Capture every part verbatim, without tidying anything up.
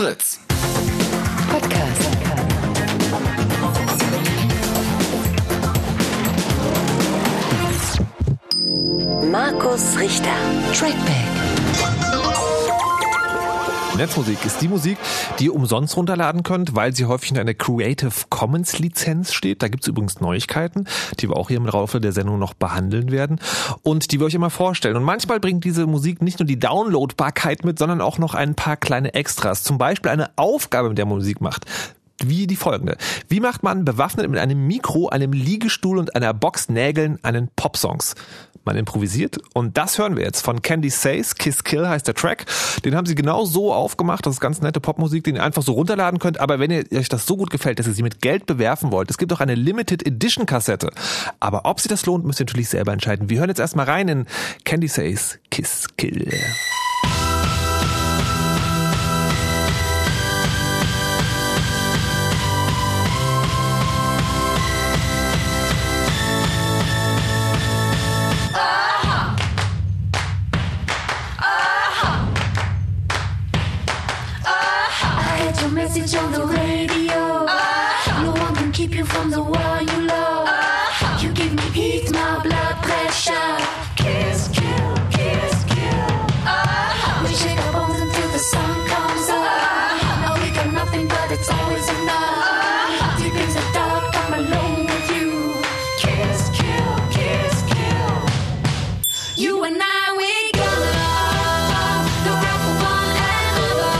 Fritz. Podcast. Markus Richter. Trackback. Netzmusik ist die Musik, die ihr umsonst runterladen könnt, weil sie häufig in einer Creative Commons Lizenz steht. Da gibt es übrigens Neuigkeiten, die wir auch hier im Laufe der Sendung noch behandeln werden und die wir euch immer vorstellen. Und manchmal bringt diese Musik nicht nur die Downloadbarkeit mit, sondern auch noch ein paar kleine Extras. Zum Beispiel eine Aufgabe, mit der man Musik macht. Wie die folgende. Wie macht man bewaffnet mit einem Mikro, einem Liegestuhl und einer Box Nägeln einen Popsongs? Man improvisiert und das hören wir jetzt von Candy Says, Kiss Kill heißt der Track. Den haben sie genau so aufgemacht, das ist ganz nette Popmusik, den ihr einfach so runterladen könnt, aber wenn ihr euch das so gut gefällt, dass ihr sie mit Geld bewerfen wollt, es gibt auch eine Limited Edition Kassette. Aber ob sie das lohnt, müsst ihr natürlich selber entscheiden. Wir hören jetzt erstmal rein in Candy Says, Kiss Kill. Message on the radio. Uh, no one can keep you from the one you love. Uh, you give me heat, my blood pressure. Kiss, kill, kiss, kill. Uh, we shake our bones until the sun comes up. Uh, now we got nothing, but it's always enough. Uh, deep in the dark, I'm alone with you. Kiss, kill, kiss, kill. You and I, we gonna the rock for one another.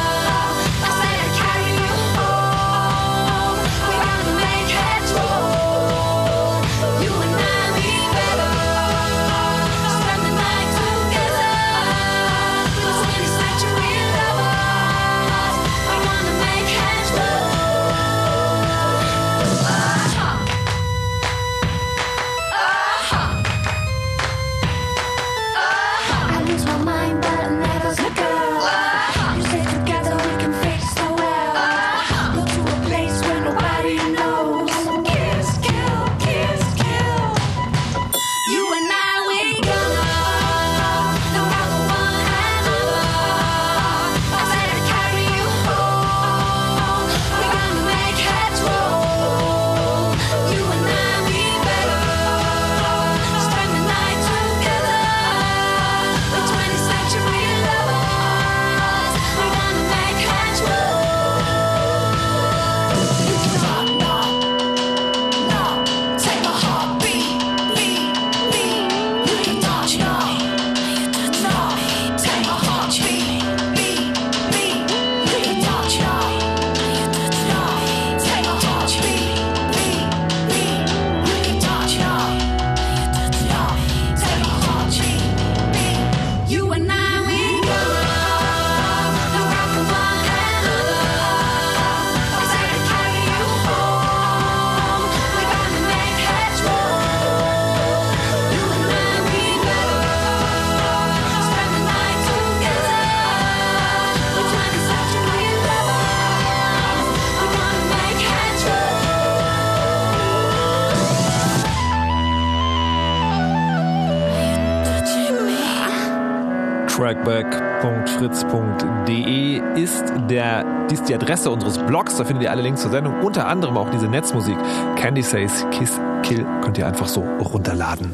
trackback punkt fritz punkt de ist, der, ist die Adresse unseres Blogs. Da findet ihr alle Links zur Sendung, unter anderem auch diese Netzmusik. Candy Says, Kiss Kill könnt ihr einfach so runterladen.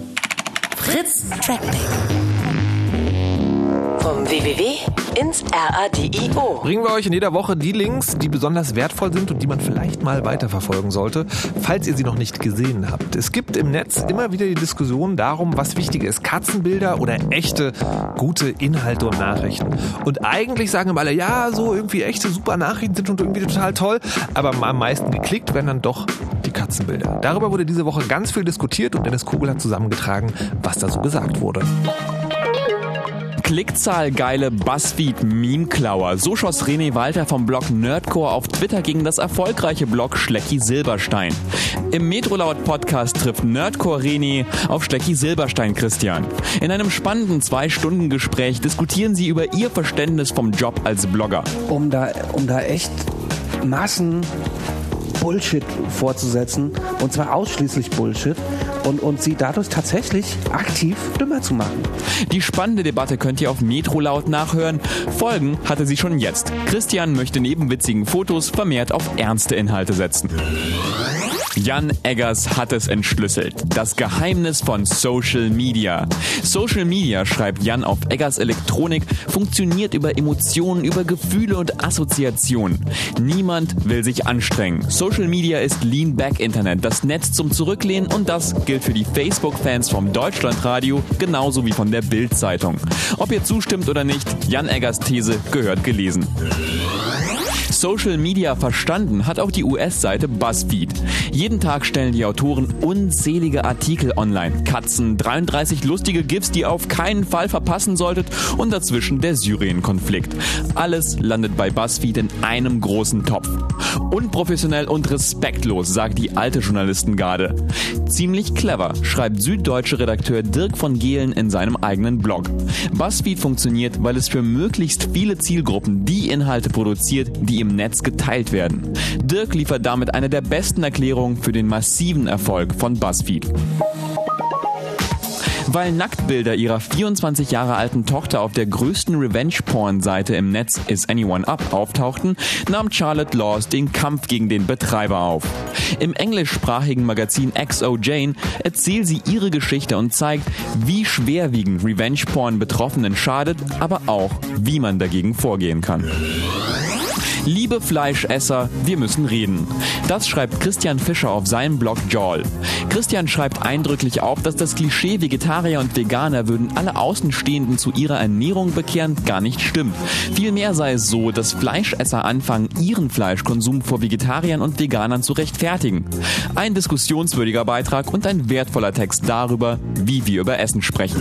Fritz Trackback. Vom w w w ins Radio. Bringen wir euch in jeder Woche die Links, die besonders wertvoll sind und die man vielleicht mal weiterverfolgen sollte, falls ihr sie noch nicht gesehen habt. Es gibt im Netz immer wieder die Diskussion darum, was wichtiger ist, Katzenbilder oder echte, gute Inhalte und Nachrichten. Und eigentlich sagen immer alle, ja, so irgendwie echte, super Nachrichten sind schon irgendwie total toll, aber am meisten geklickt werden dann doch die Katzenbilder. Darüber wurde diese Woche ganz viel diskutiert und Dennis Kugel hat zusammengetragen, was da so gesagt wurde. Klickzahlgeile Buzzfeed-Meme-Klauer. So schoss René Walter vom Blog Nerdcore auf Twitter gegen das erfolgreiche Blog Schlecki Silberstein. Im Metrolaut-Podcast trifft Nerdcore René auf Schlecki Silberstein Christian. In einem spannenden Zwei-Stunden-Gespräch diskutieren sie über ihr Verständnis vom Job als Blogger. Um da, um da echt Massen Bullshit vorzusetzen, und zwar ausschließlich Bullshit, und, und sie dadurch tatsächlich aktiv dümmer zu machen. Die spannende Debatte könnt ihr auf Metrolaut nachhören. Folgen hatte sie schon jetzt. Christian möchte neben witzigen Fotos vermehrt auf ernste Inhalte setzen. Jan Eggers hat es entschlüsselt. Das Geheimnis von Social Media. Social Media, schreibt Jan auf Eggers Elektronik, funktioniert über Emotionen, über Gefühle und Assoziationen. Niemand will sich anstrengen. Social Media ist Lean-Back-Internet, das Netz zum Zurücklehnen, und das gilt für die Facebook-Fans vom Deutschlandradio genauso wie von der Bild-Zeitung. Ob ihr zustimmt oder nicht, Jan Eggers These gehört gelesen. Social Media verstanden hat auch die U S-Seite BuzzFeed. Jeden Tag stellen die Autoren unzählige Artikel online. Katzen, dreiunddreißig lustige GIFs, die ihr auf keinen Fall verpassen solltet, und dazwischen der Syrien-Konflikt. Alles landet bei BuzzFeed in einem großen Topf. Unprofessionell und respektlos, sagt die alte Journalistengarde. Ziemlich clever, schreibt süddeutsche Redakteur Dirk von Gehlen in seinem eigenen Blog. BuzzFeed funktioniert, weil es für möglichst viele Zielgruppen die Inhalte produziert, die im Netz geteilt werden. Dirk liefert damit eine der besten Erklärungen für den massiven Erfolg von BuzzFeed. Weil Nacktbilder ihrer vierundzwanzig Jahre alten Tochter auf der größten Revenge-Porn-Seite im Netz Is Anyone Up auftauchten, nahm Charlotte Laws den Kampf gegen den Betreiber auf. Im englischsprachigen Magazin X O Jane erzählt sie ihre Geschichte und zeigt, wie schwerwiegend Revenge-Porn Betroffenen schadet, aber auch, wie man dagegen vorgehen kann. Liebe Fleischesser, wir müssen reden. Das schreibt Christian Fischer auf seinem Blog Jawl. Christian schreibt eindrücklich auf, dass das Klischee Vegetarier und Veganer würden alle Außenstehenden zu ihrer Ernährung bekehren, gar nicht stimmt. Vielmehr sei es so, dass Fleischesser anfangen, ihren Fleischkonsum vor Vegetariern und Veganern zu rechtfertigen. Ein diskussionswürdiger Beitrag und ein wertvoller Text darüber, wie wir über Essen sprechen.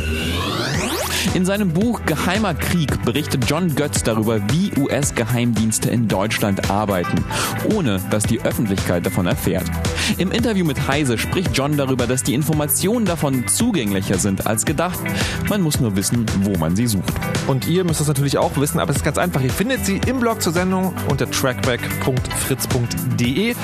In seinem Buch Geheimer Krieg berichtet John Götz darüber, wie U S-Geheimdienste in Deutschland arbeiten, ohne dass die Öffentlichkeit davon erfährt. Im Interview mit Heise spricht John darüber, dass die Informationen davon zugänglicher sind als gedacht. Man muss nur wissen, wo man sie sucht. Und ihr müsst es natürlich auch wissen, aber es ist ganz einfach. Ihr findet sie im Blog zur Sendung unter trackback punkt fritz punkt de.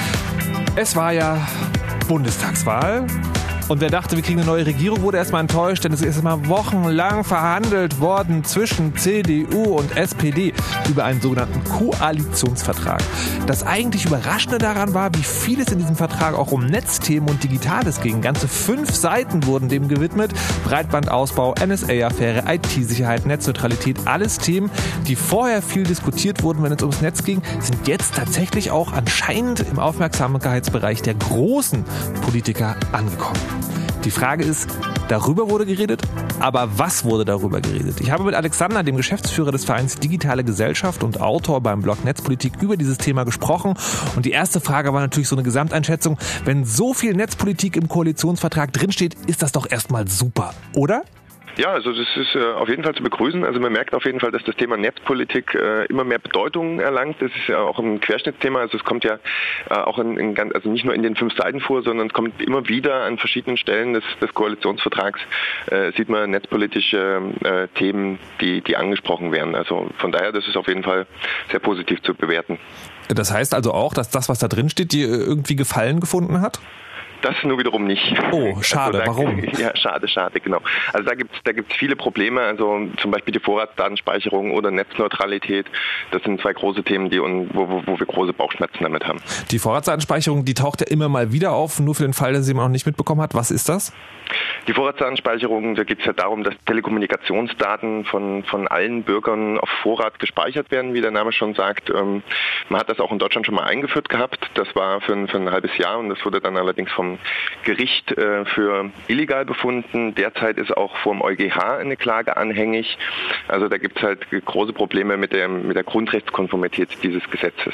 Es war ja Bundestagswahl. Und wer dachte, wir kriegen eine neue Regierung, wurde erstmal enttäuscht, denn es ist erstmal wochenlang verhandelt worden zwischen C D U und S P D über einen sogenannten Koalitionsvertrag. Das eigentlich Überraschende daran war, wie viel es in diesem Vertrag auch um Netzthemen und Digitales ging. Ganze fünf Seiten wurden dem gewidmet. Breitbandausbau, N S A-Affäre, I T-Sicherheit, Netzneutralität, alles Themen, die vorher viel diskutiert wurden, wenn es ums Netz ging, sind jetzt tatsächlich auch anscheinend im Aufmerksamkeitsbereich der großen Politiker angekommen. Die Frage ist, darüber wurde geredet, aber was wurde darüber geredet? Ich habe mit Alexander, dem Geschäftsführer des Vereins Digitale Gesellschaft und Autor beim Blog Netzpolitik, über dieses Thema gesprochen. Und die erste Frage war natürlich so eine Gesamteinschätzung. Wenn so viel Netzpolitik im Koalitionsvertrag drinsteht, ist das doch erstmal super, oder? Ja, also das ist äh, auf jeden Fall zu begrüßen. Also man merkt auf jeden Fall, dass das Thema Netzpolitik äh, immer mehr Bedeutung erlangt. Das ist ja auch ein Querschnittsthema. Also es kommt ja äh, auch in, in ganz, also nicht nur in den fünf Seiten vor, sondern es kommt immer wieder an verschiedenen Stellen des, des Koalitionsvertrags äh, sieht man netzpolitische äh, Themen, die, die angesprochen werden. Also von daher, das ist auf jeden Fall sehr positiv zu bewerten. Das heißt also auch, dass das, was da drin steht, dir irgendwie Gefallen gefunden hat? Das nur wiederum nicht. Oh, schade. Also da, warum? Ja, schade, schade, genau. Also da gibt's da gibt's viele Probleme, also zum Beispiel die Vorratsdatenspeicherung oder Netzneutralität. Das sind zwei große Themen, die wo, wo, wo wir große Bauchschmerzen damit haben. Die Vorratsdatenspeicherung, die taucht ja immer mal wieder auf, nur für den Fall, dass sie man noch nicht mitbekommen hat. Was ist das? Die Vorratsdatenspeicherung, da geht es ja darum, dass Telekommunikationsdaten von, von allen Bürgern auf Vorrat gespeichert werden, wie der Name schon sagt. Ähm, man hat das auch in Deutschland schon mal eingeführt gehabt. Das war für ein, für ein halbes Jahr und das wurde dann allerdings vom Gericht äh, für illegal befunden. Derzeit ist auch vom E u G H eine Klage anhängig. Also da gibt es halt große Probleme mit der, mit der Grundrechtskonformität dieses Gesetzes.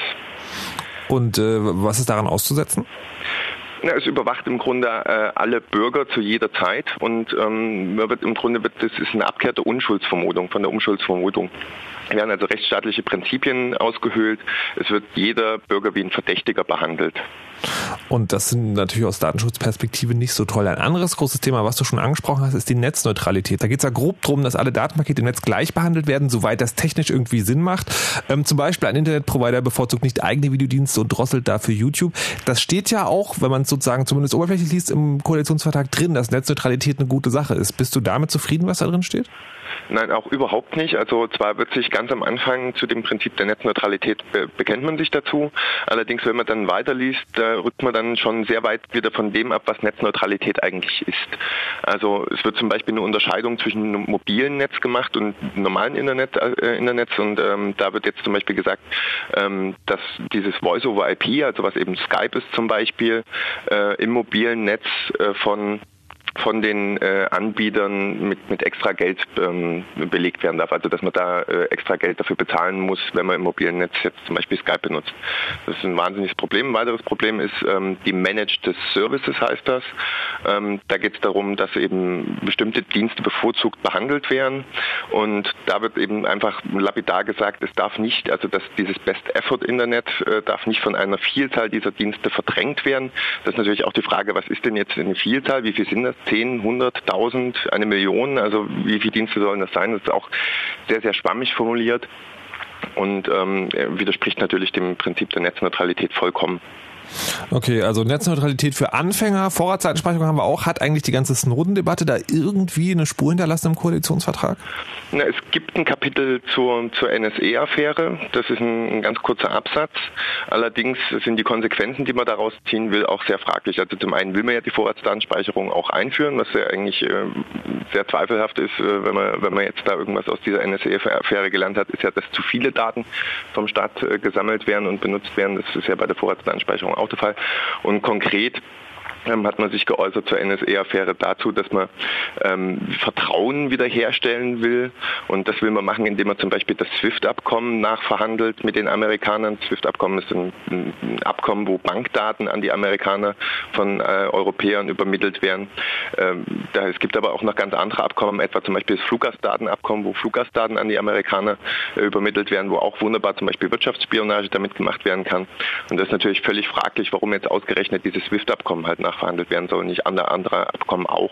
Und äh, was ist daran auszusetzen? Ja, es überwacht im Grunde äh, alle Bürger zu jeder Zeit und ähm, wird im Grunde wird das ist eine Abkehr der Unschuldsvermutung, von der Unschuldsvermutung. Es werden also rechtsstaatliche Prinzipien ausgehöhlt. Es wird jeder Bürger wie ein Verdächtiger behandelt. Und das sind natürlich aus Datenschutzperspektive nicht so toll. Ein anderes großes Thema, was du schon angesprochen hast, ist die Netzneutralität. Da geht es ja grob darum, dass alle Datenpakete im Netz gleich behandelt werden, soweit das technisch irgendwie Sinn macht. Ähm, zum Beispiel ein Internetprovider bevorzugt nicht eigene Videodienste und drosselt dafür YouTube. Das steht ja auch, wenn man es sozusagen zumindest oberflächlich liest, im Koalitionsvertrag drin, dass Netzneutralität eine gute Sache ist. Bist du damit zufrieden, was da drin steht? Nein, auch überhaupt nicht. Also zwar wird sich ganz am Anfang zu dem Prinzip der Netzneutralität be- bekennt man sich dazu. Allerdings, wenn man dann weiterliest, da rückt man dann schon sehr weit wieder von dem ab, was Netzneutralität eigentlich ist. Also es wird zum Beispiel eine Unterscheidung zwischen einem mobilen Netz gemacht und normalen Internet, äh, Internets und ähm, da wird jetzt zum Beispiel gesagt, ähm, dass dieses Voice-over-I P, also was eben Skype ist zum Beispiel, äh, im mobilen Netz äh, von von den äh, Anbietern mit, mit extra Geld ähm, belegt werden darf. Also dass man da äh, extra Geld dafür bezahlen muss, wenn man im mobilen Netz jetzt zum Beispiel Skype benutzt. Das ist ein wahnsinniges Problem. Ein weiteres Problem ist ähm, die Managed Services, heißt das. Ähm, da geht es darum, dass eben bestimmte Dienste bevorzugt behandelt werden und da wird eben einfach lapidar gesagt, es darf nicht, also dass dieses Best-Effort-Internet äh, darf nicht von einer Vielzahl dieser Dienste verdrängt werden. Das ist natürlich auch die Frage, was ist denn jetzt eine Vielzahl? Wie viel sind das? zehn, hundert, tausend, eine Million, also wie viele Dienste sollen das sein? Das ist auch sehr, sehr schwammig formuliert und ähm, widerspricht natürlich dem Prinzip der Netzneutralität vollkommen. Okay, also Netzneutralität für Anfänger, Vorratsdatenspeicherung haben wir auch. Hat eigentlich die ganze Snowden-Debatte da irgendwie eine Spur hinterlassen im Koalitionsvertrag? Na, es gibt ein Kapitel zur, zur N S E-Affäre. Das ist ein, ein ganz kurzer Absatz. Allerdings sind die Konsequenzen, die man daraus ziehen will, auch sehr fraglich. Also zum einen will man ja die Vorratsdatenspeicherung auch einführen, was ja eigentlich äh, sehr zweifelhaft ist, äh, wenn man, wenn man jetzt da irgendwas aus dieser N S E-Affäre gelernt hat, ist ja, dass zu viele Daten vom Staat äh, gesammelt werden und benutzt werden. Das ist ja bei der Vorratsdatenspeicherung auch der Fall. Und konkret ähm, hat man sich geäußert zur N S E-Affäre dazu, dass man ähm, Vertrauen wiederherstellen will. Und das will man machen, indem man zum Beispiel das SWIFT-Abkommen nachverhandelt mit den Amerikanern. Das SWIFT-Abkommen ist ein, ein Abkommen, wo Bankdaten an die Amerikaner von äh, Europäern übermittelt werden. Ähm, da, es gibt aber auch noch ganz andere Abkommen, etwa zum Beispiel das Fluggastdatenabkommen, wo Fluggastdaten an die Amerikaner äh, übermittelt werden, wo auch wunderbar zum Beispiel Wirtschaftsspionage damit gemacht werden kann. Und das ist natürlich völlig fraglich, warum jetzt ausgerechnet dieses SWIFT-Abkommen halt nachverhandelt werden soll und nicht andere, andere Abkommen auch.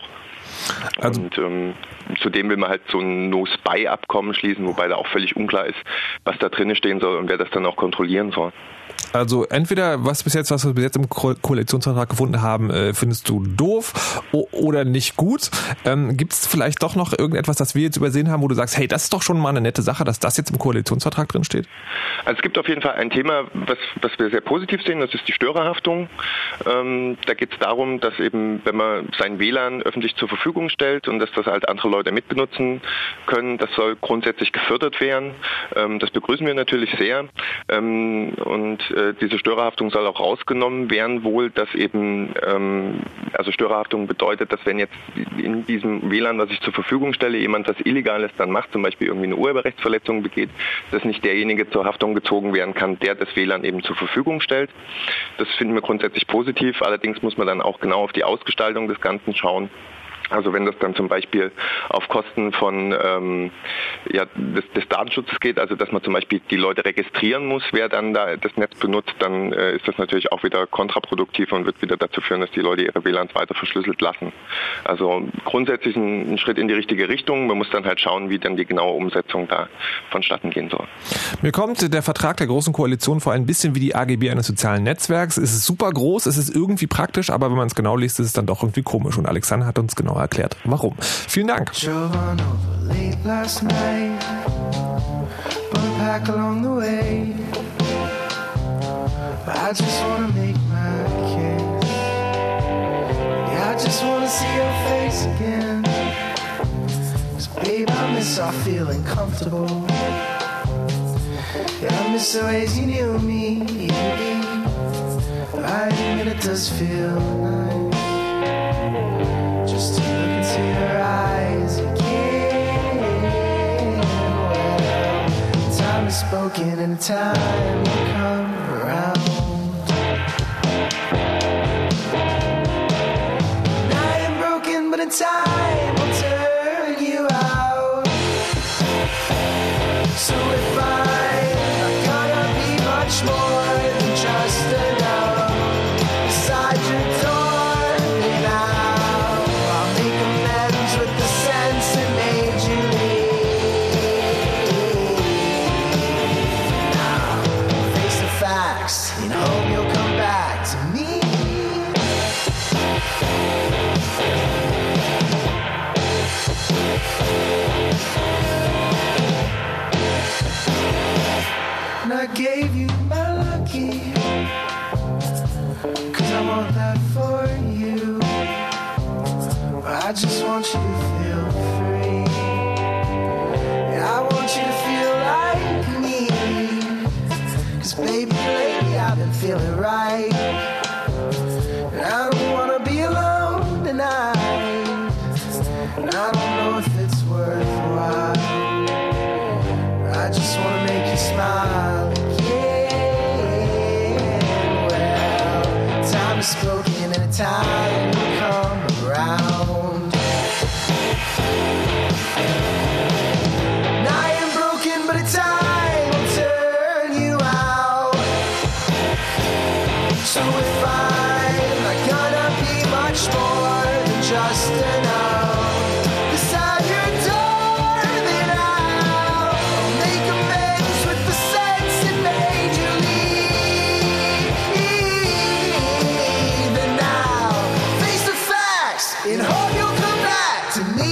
Also und ähm, zudem will man halt so ein No-Spy-Abkommen schließen, wobei da auch völlig unklar ist, was da drin stehen soll und wer das dann auch kontrollieren soll. Also entweder was bis jetzt, was wir bis jetzt im Ko- Koalitionsvertrag gefunden haben, äh, findest du doof o- oder nicht gut. Ähm, gibt es vielleicht doch noch irgendetwas, das wir jetzt übersehen haben, wo du sagst, hey, das ist doch schon mal eine nette Sache, dass das jetzt im Koalitionsvertrag drin steht? Also es gibt auf jeden Fall ein Thema, was, was wir sehr positiv sehen, das ist die Störerhaftung. Ähm, da geht es darum, dass eben, wenn man sein W L A N öffentlich zur Verfügung stellt und dass das halt andere Leute mitbenutzen können, das soll grundsätzlich gefördert werden. Ähm, das begrüßen wir natürlich sehr. Ähm, und äh, diese Störerhaftung soll auch rausgenommen werden, wohl, dass eben, ähm, also Störerhaftung bedeutet, dass wenn jetzt in diesem W L A N, was ich zur Verfügung stelle, jemand was Illegales dann macht, zum Beispiel irgendwie eine Urheberrechtsverletzung begeht, dass nicht derjenige zur Haftung gezogen werden kann, der das W L A N eben zur Verfügung stellt. Das finden wir grundsätzlich positiv, allerdings muss man dann auch genau auf die Ausgestaltung des Ganzen schauen. Also wenn das dann zum Beispiel auf Kosten von ähm, ja, des, des Datenschutzes geht, also dass man zum Beispiel die Leute registrieren muss, wer dann da das Netz benutzt, dann äh, ist das natürlich auch wieder kontraproduktiv und wird wieder dazu führen, dass die Leute ihre W L A Ns weiter verschlüsselt lassen. Also grundsätzlich ein, ein Schritt in die richtige Richtung. Man muss dann halt schauen, wie dann die genaue Umsetzung da vonstatten gehen soll. Mir kommt der Vertrag der Großen Koalition vor ein bisschen wie die A G B eines sozialen Netzwerks. Es ist super groß, es ist irgendwie praktisch, aber wenn man es genau liest, ist es dann doch irgendwie komisch. Und Alexander hat uns genau erklärt, warum. Vielen Dank. Just to look into your eyes again. Well, time is spoken and time will come around. And I am broken, but in time will turn you out. So if I'm not gonna be much more than just a number, just want you to feel free. Yeah, I want you to feel like me. 'Cause baby, lately I've been feeling right. And I don't wanna be alone tonight. And I don't know if it's worthwhile. I just wanna make you smile again. Well, time is spoken and time will come around. And I am broken, but in time will turn you out. So if I'm not gonna be much more than just enough beside your door, then I'll make amends with the sense it made you leave. And now face the facts and hope you'll come back to me.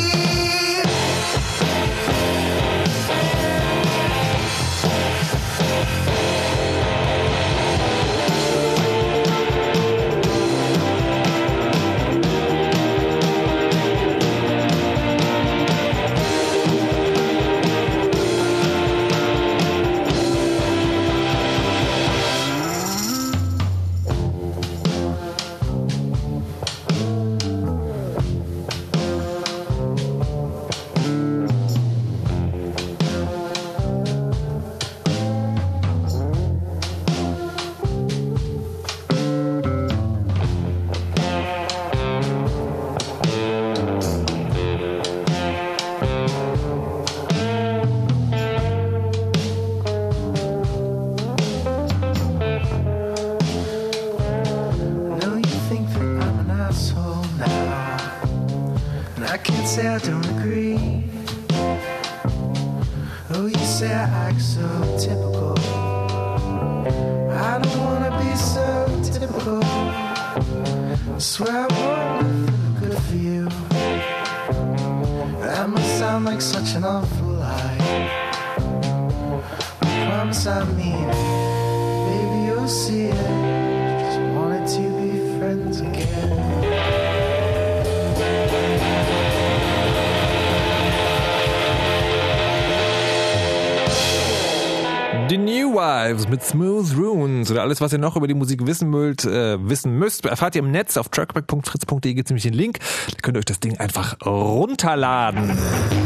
I know you think that I'm an asshole now, and I can't say I don't agree. Oh, you say I act so typical. I don't wanna be so typical. I swear I want nothing good for you. That must sound like such an awful lie. I promise I mean it. Baby, you'll see it. Just wanted to be friends again. Die New Wives mit Smooth Runes oder alles, was ihr noch über die Musik wissen wollt, äh, wissen müsst, erfahrt ihr im Netz auf trackback punkt fritz punkt de, gibt es nämlich den Link, da könnt ihr euch das Ding einfach runterladen.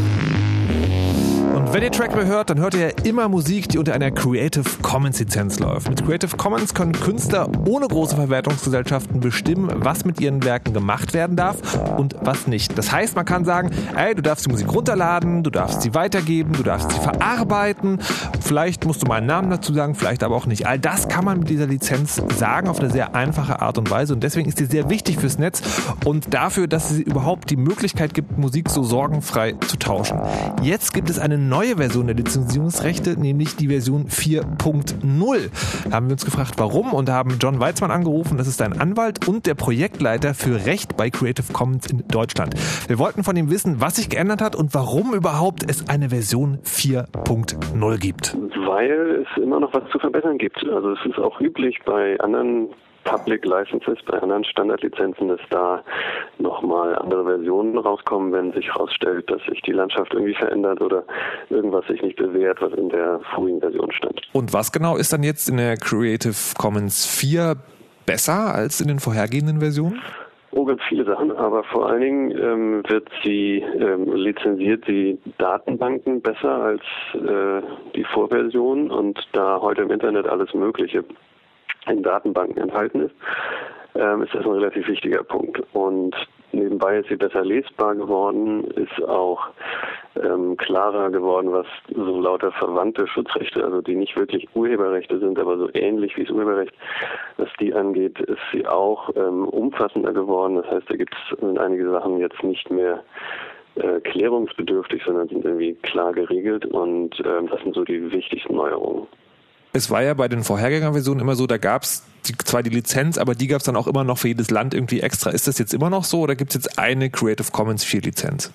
Und wenn ihr Trackback hört, dann hört ihr ja immer Musik, die unter einer Creative Commons Lizenz läuft. Mit Creative Commons können Künstler ohne große Verwertungsgesellschaften bestimmen, was mit ihren Werken gemacht werden darf und was nicht. Das heißt, man kann sagen, ey, du darfst die Musik runterladen, du darfst sie weitergeben, du darfst sie verarbeiten, vielleicht musst du mal einen Namen dazu sagen, vielleicht aber auch nicht. All das kann man mit dieser Lizenz sagen auf eine sehr einfache Art und Weise und deswegen ist sie sehr wichtig fürs Netz und dafür, dass sie überhaupt die Möglichkeit gibt, Musik so sorgenfrei zu tauschen. Jetzt gibt es eine neue Version der Lizenzierungsrechte, nämlich die Version vier Punkt null. Da haben wir uns gefragt, warum und haben John Weizmann angerufen, das ist ein Anwalt und der Projektleiter für Recht bei Creative Commons in Deutschland. Wir wollten von ihm wissen, was sich geändert hat und warum überhaupt es eine Version vier Punkt null gibt. Weil es immer noch was zu verbessern gibt. Also es ist auch üblich bei anderen Public Licenses, bei anderen Standardlizenzen, dass da nochmal andere Versionen rauskommen, wenn sich herausstellt, dass sich die Landschaft irgendwie verändert oder irgendwas sich nicht bewährt, was in der vorigen Version stand. Und was genau ist dann jetzt in der Creative Commons vier besser als in den vorhergehenden Versionen? Oh, ganz viele Sachen, aber vor allen Dingen ähm, wird sie ähm, lizenziert die Datenbanken besser als äh, die Vorversion und da heute im Internet alles Mögliche in Datenbanken enthalten ist, ähm, ist das ein relativ wichtiger Punkt. Und nebenbei ist sie besser lesbar geworden, ist auch ähm, klarer geworden, was so lauter verwandte Schutzrechte, also die nicht wirklich Urheberrechte sind, aber so ähnlich wie das Urheberrecht, was die angeht, ist sie auch ähm, umfassender geworden. Das heißt, da gibt es einige Sachen jetzt nicht mehr äh, klärungsbedürftig, sondern sind irgendwie klar geregelt und ähm, das sind so die wichtigsten Neuerungen. Es war ja bei den Vorhergängerversionen immer so, da gab es zwar die Lizenz, aber die gab es dann auch immer noch für jedes Land irgendwie extra. Ist das jetzt immer noch so oder gibt es jetzt eine Creative Commons vier Lizenz?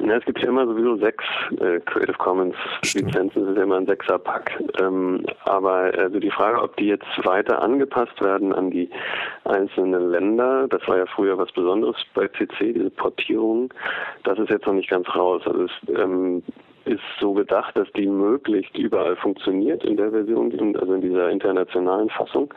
Ja, es gibt ja immer sowieso sechs äh, Creative Commons Lizenzen, das ist ja immer ein Sechser-Pack. Ähm, aber also die Frage, ob die jetzt weiter angepasst werden an die einzelnen Länder, das war ja früher was Besonderes bei C C, diese Portierung, das ist jetzt noch nicht ganz raus. Also es ähm, ist so gedacht, dass die möglichst überall funktioniert in der Version, also in dieser internationalen Fassung.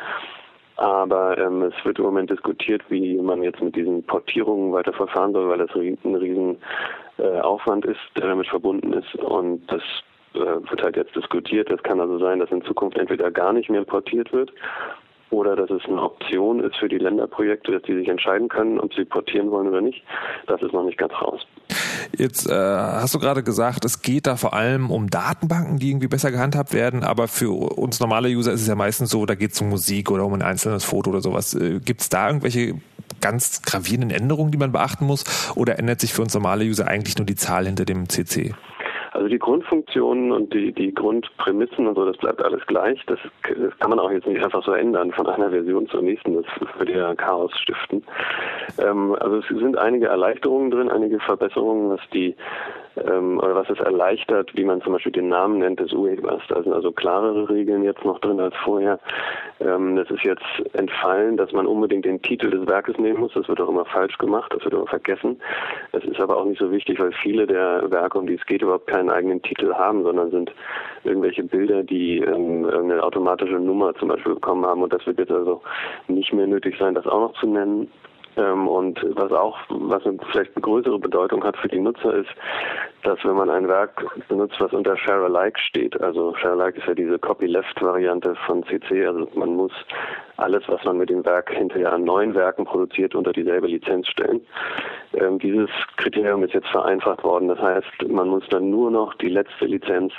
Aber ähm, es wird im Moment diskutiert, wie man jetzt mit diesen Portierungen weiter verfahren soll, weil das ein riesen äh, Aufwand ist, der damit verbunden ist. Und das äh, wird halt jetzt diskutiert. Es kann also sein, dass in Zukunft entweder gar nicht mehr portiert wird oder dass es eine Option ist für die Länderprojekte, dass die sich entscheiden können, ob sie portieren wollen oder nicht. Das ist noch nicht ganz raus. Jetzt äh, hast du gerade gesagt, es geht da vor allem um Datenbanken, die irgendwie besser gehandhabt werden, aber für uns normale User ist es ja meistens so, da geht es um Musik oder um ein einzelnes Foto oder sowas. Äh, gibt es da irgendwelche ganz gravierenden Änderungen, die man beachten muss, oder ändert sich für uns normale User eigentlich nur die Zahl hinter dem C C? Also die Grundfunktionen und die, die Grundprämissen und so, das bleibt alles gleich. Das, das kann man auch jetzt nicht einfach so ändern von einer Version zur nächsten. Das würde ja Chaos stiften. Ähm, also es sind einige Erleichterungen drin, einige Verbesserungen, was die ähm, oder was es erleichtert, wie man zum Beispiel den Namen nennt des Urhebers. Da sind also klarere Regeln jetzt noch drin als vorher. Ähm, das ist jetzt entfallen, dass man unbedingt den Titel des Werkes nehmen muss. Das wird auch immer falsch gemacht, das wird immer vergessen. Das ist aber auch nicht so wichtig, weil viele der Werke, um die es geht, überhaupt keinen eigenen Titel haben, sondern sind irgendwelche Bilder, die ähm, irgendeine automatische Nummer zum Beispiel bekommen haben. Und das wird jetzt also nicht mehr nötig sein, das auch noch zu nennen. Ähm, und was auch, was vielleicht eine größere Bedeutung hat für die Nutzer ist, dass wenn man ein Werk benutzt, was unter Share-alike steht, also Share-alike ist ja diese Copyleft-Variante von C C, also man muss alles, was man mit dem Werk hinterher an neuen Werken produziert, unter dieselbe Lizenz stellen. Ähm, dieses Kriterium ist jetzt vereinfacht worden, das heißt, man muss dann nur noch die letzte Lizenz,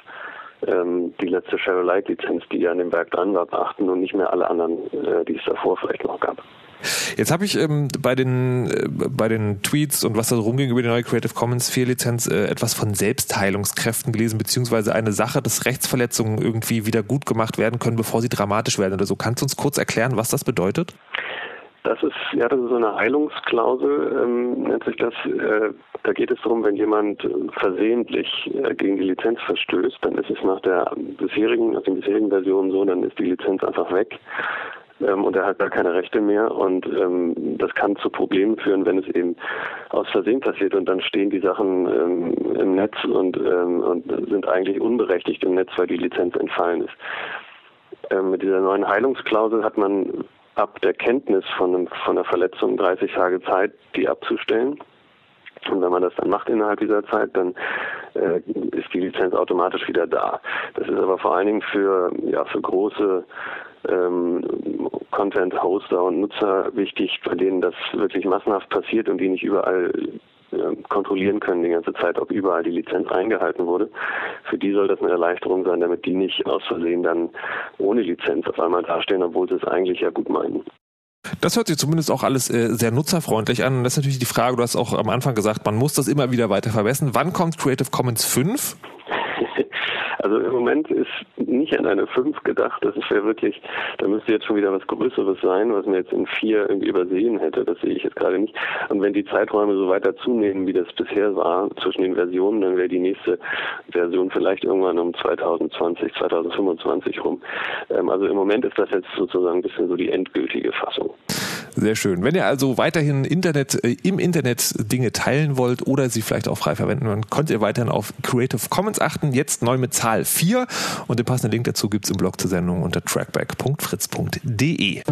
ähm, die letzte Share-alike-Lizenz, die an dem Werk dran war, beachten und nicht mehr alle anderen, äh, die es davor vielleicht noch gab. Jetzt habe ich ähm, bei den äh, bei den Tweets und was da so rumging über die neue Creative Commons vier Lizenz äh, etwas von Selbstheilungskräften gelesen, beziehungsweise eine Sache, dass Rechtsverletzungen irgendwie wieder gut gemacht werden können, bevor sie dramatisch werden oder so. Kannst du uns kurz erklären, was das bedeutet? Das ist, ja, das ist so eine Heilungsklausel, ähm, nennt sich das. Äh, da geht es darum, wenn jemand versehentlich äh, gegen die Lizenz verstößt, dann ist es nach der bisherigen, nach den bisherigen Versionen so, dann ist die Lizenz einfach weg. Ähm, und er hat gar keine Rechte mehr und ähm, das kann zu Problemen führen, wenn es eben aus Versehen passiert und dann stehen die Sachen ähm, im Netz und, ähm, und sind eigentlich unberechtigt im Netz, weil die Lizenz entfallen ist. Ähm, mit dieser neuen Heilungsklausel hat man ab der Kenntnis von, einem, von einer Verletzung dreißig Tage Zeit, die abzustellen. Und wenn man das dann macht innerhalb dieser Zeit, dann äh, ist die Lizenz automatisch wieder da. Das ist aber vor allen Dingen für, ja, für große ähm, Content-Hoster und Nutzer wichtig, bei denen das wirklich massenhaft passiert und die nicht überall äh, kontrollieren können die ganze Zeit, ob überall die Lizenz eingehalten wurde. Für die soll das eine Erleichterung sein, damit die nicht aus Versehen dann ohne Lizenz auf einmal dastehen, obwohl sie es eigentlich ja gut meinen. Das hört sich zumindest auch alles äh, sehr nutzerfreundlich an. Und das ist natürlich die Frage, du hast auch am Anfang gesagt, man muss das immer wieder weiter verbessern. Wann kommt Creative Commons fünf? Also im Moment ist nicht an eine fünf gedacht. Das ist ja wirklich, da müsste jetzt schon wieder was Größeres sein, was man jetzt in vier irgendwie übersehen hätte. Das sehe ich jetzt gerade nicht. Und wenn die Zeiträume so weiter zunehmen, wie das bisher war, zwischen den Versionen, dann wäre die nächste Version vielleicht irgendwann um zwanzig zwanzig, zwanzig fünfundzwanzig rum. Also im Moment ist das jetzt sozusagen ein bisschen so die endgültige Fassung. Sehr schön. Wenn ihr also weiterhin Internet, äh, im Internet Dinge teilen wollt oder sie vielleicht auch frei verwenden, dann könnt ihr weiterhin auf Creative Commons achten. Jetzt neu mit Zahl vier. Und den passenden Link dazu gibt's im Blog zur Sendung unter trackback punkt fritz punkt de.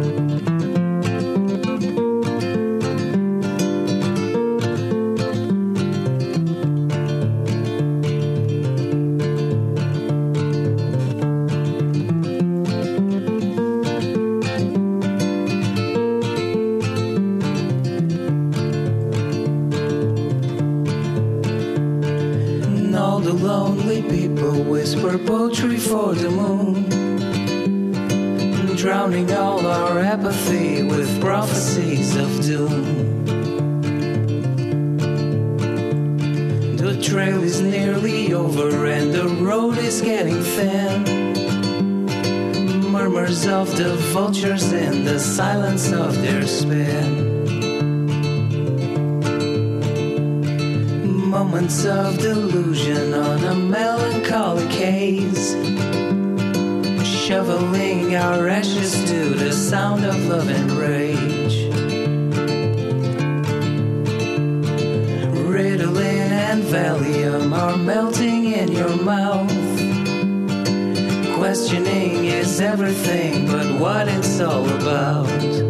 Whisper poetry for the moon, drowning all our apathy with prophecies of doom. The trail is nearly over and the road is getting thin. Murmurs of the vultures in the silence of their spin. moments of delusion on a melancholic haze, shoveling our ashes to the sound of love and rage. Ritalin and Valium are melting in your mouth. Questioning is everything but what it's all about.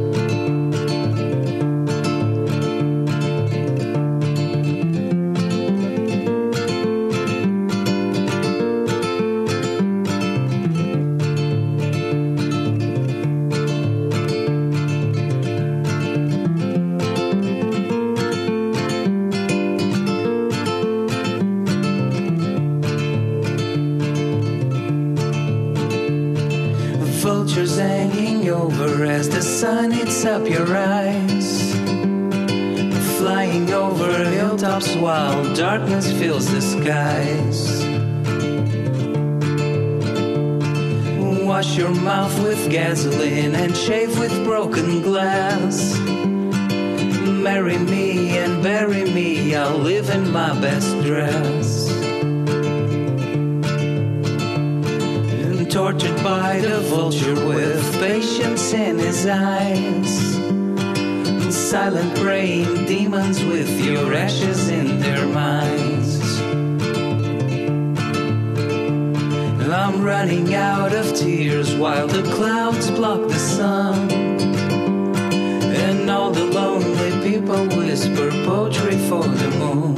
Vultures hanging over as the sun eats up your eyes, flying over hilltops while darkness fills the skies. Wash your mouth with gasoline and shave with broken glass. Marry me and bury me, I'll live in my best dress. Tortured by the vulture with patience in his eyes, silent praying demons with your ashes in their minds. I'm running out of tears while the clouds block the sun, and all the lonely people whisper poetry for the moon.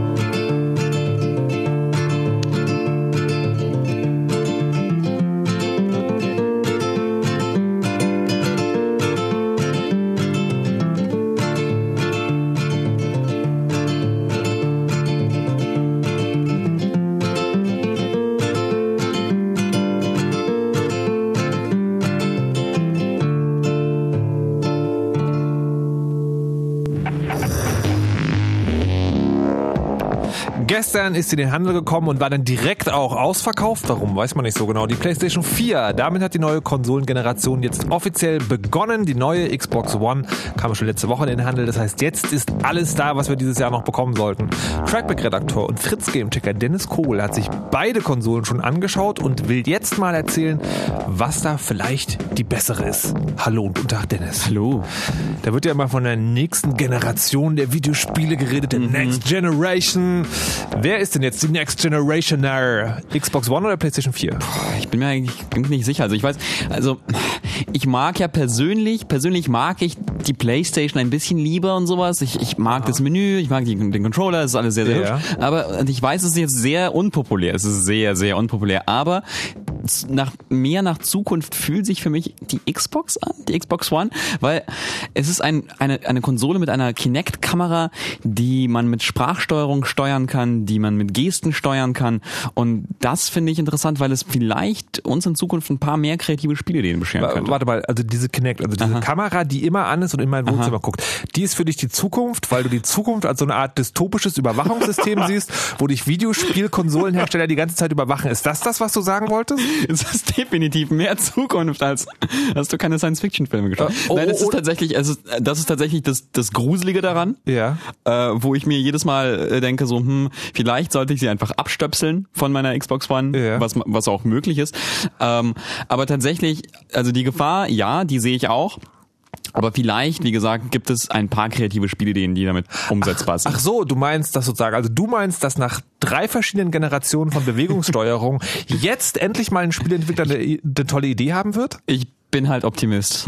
Gestern ist sie in den Handel gekommen und war dann direkt auch ausverkauft. Warum, weiß man nicht so genau. Die PlayStation vier, damit hat die neue Konsolengeneration jetzt offiziell begonnen. Die neue Xbox One kam schon letzte Woche in den Handel. Das heißt, jetzt ist alles da, was wir dieses Jahr noch bekommen sollten. Trackback-Redakteur und Fritz-Game-Checker Dennis Kohl hat sich beide Konsolen schon angeschaut und will jetzt mal erzählen, was da vielleicht die bessere ist. Hallo und guten Tag, Dennis. Hallo. Da wird ja immer von der nächsten Generation der Videospiele geredet, der mhm. Next Generation. Wer ist denn jetzt die Next Generationer? Xbox One oder PlayStation vier? Ich bin mir eigentlich bin nicht sicher. Also ich weiß, also ich mag ja persönlich, persönlich mag ich die PlayStation ein bisschen lieber und sowas. Ich, ich mag ah. das Menü, ich mag die, den Controller, das ist alles sehr, sehr ja. hübsch. Aber ich weiß, es ist jetzt sehr unpopulär. Es ist sehr, sehr unpopulär. Aber nach, mehr nach Zukunft fühlt sich für mich die Xbox an, die Xbox One, weil es ist ein, eine, eine Konsole mit einer Kinect-Kamera, die man mit Sprachsteuerung steuern kann, die man mit Gesten steuern kann, und das finde ich interessant, weil es vielleicht uns in Zukunft ein paar mehr kreative Spielideen bescheren könnte. Warte mal, also diese Kinect, also diese Aha. Kamera, die immer an ist und in mein Wohnzimmer Aha. guckt, die ist für dich die Zukunft, weil du die Zukunft als so eine Art dystopisches Überwachungssystem siehst, wo dich Videospielkonsolenhersteller die ganze Zeit überwachen. Ist das das, was du sagen wolltest? Es ist definitiv mehr Zukunft, als hast du keine Science-Fiction-Filme geschaut. Oh, Nein, das oh, ist tatsächlich, es ist, das ist tatsächlich das, das Gruselige daran, ja. äh, wo ich mir jedes Mal denke, so, hm, vielleicht sollte ich sie einfach abstöpseln von meiner Xbox One, ja. was, was auch möglich ist. Ähm, aber tatsächlich, also die Gefahr, ja, die sehe ich auch. Aber vielleicht, wie gesagt, gibt es ein paar kreative Spielideen, die damit umsetzbar sind. Ach, ach so, du meinst das sozusagen, also du meinst, dass nach drei verschiedenen Generationen von Bewegungssteuerung jetzt endlich mal ein Spieleentwickler eine, eine tolle Idee haben wird? Ich bin halt Optimist.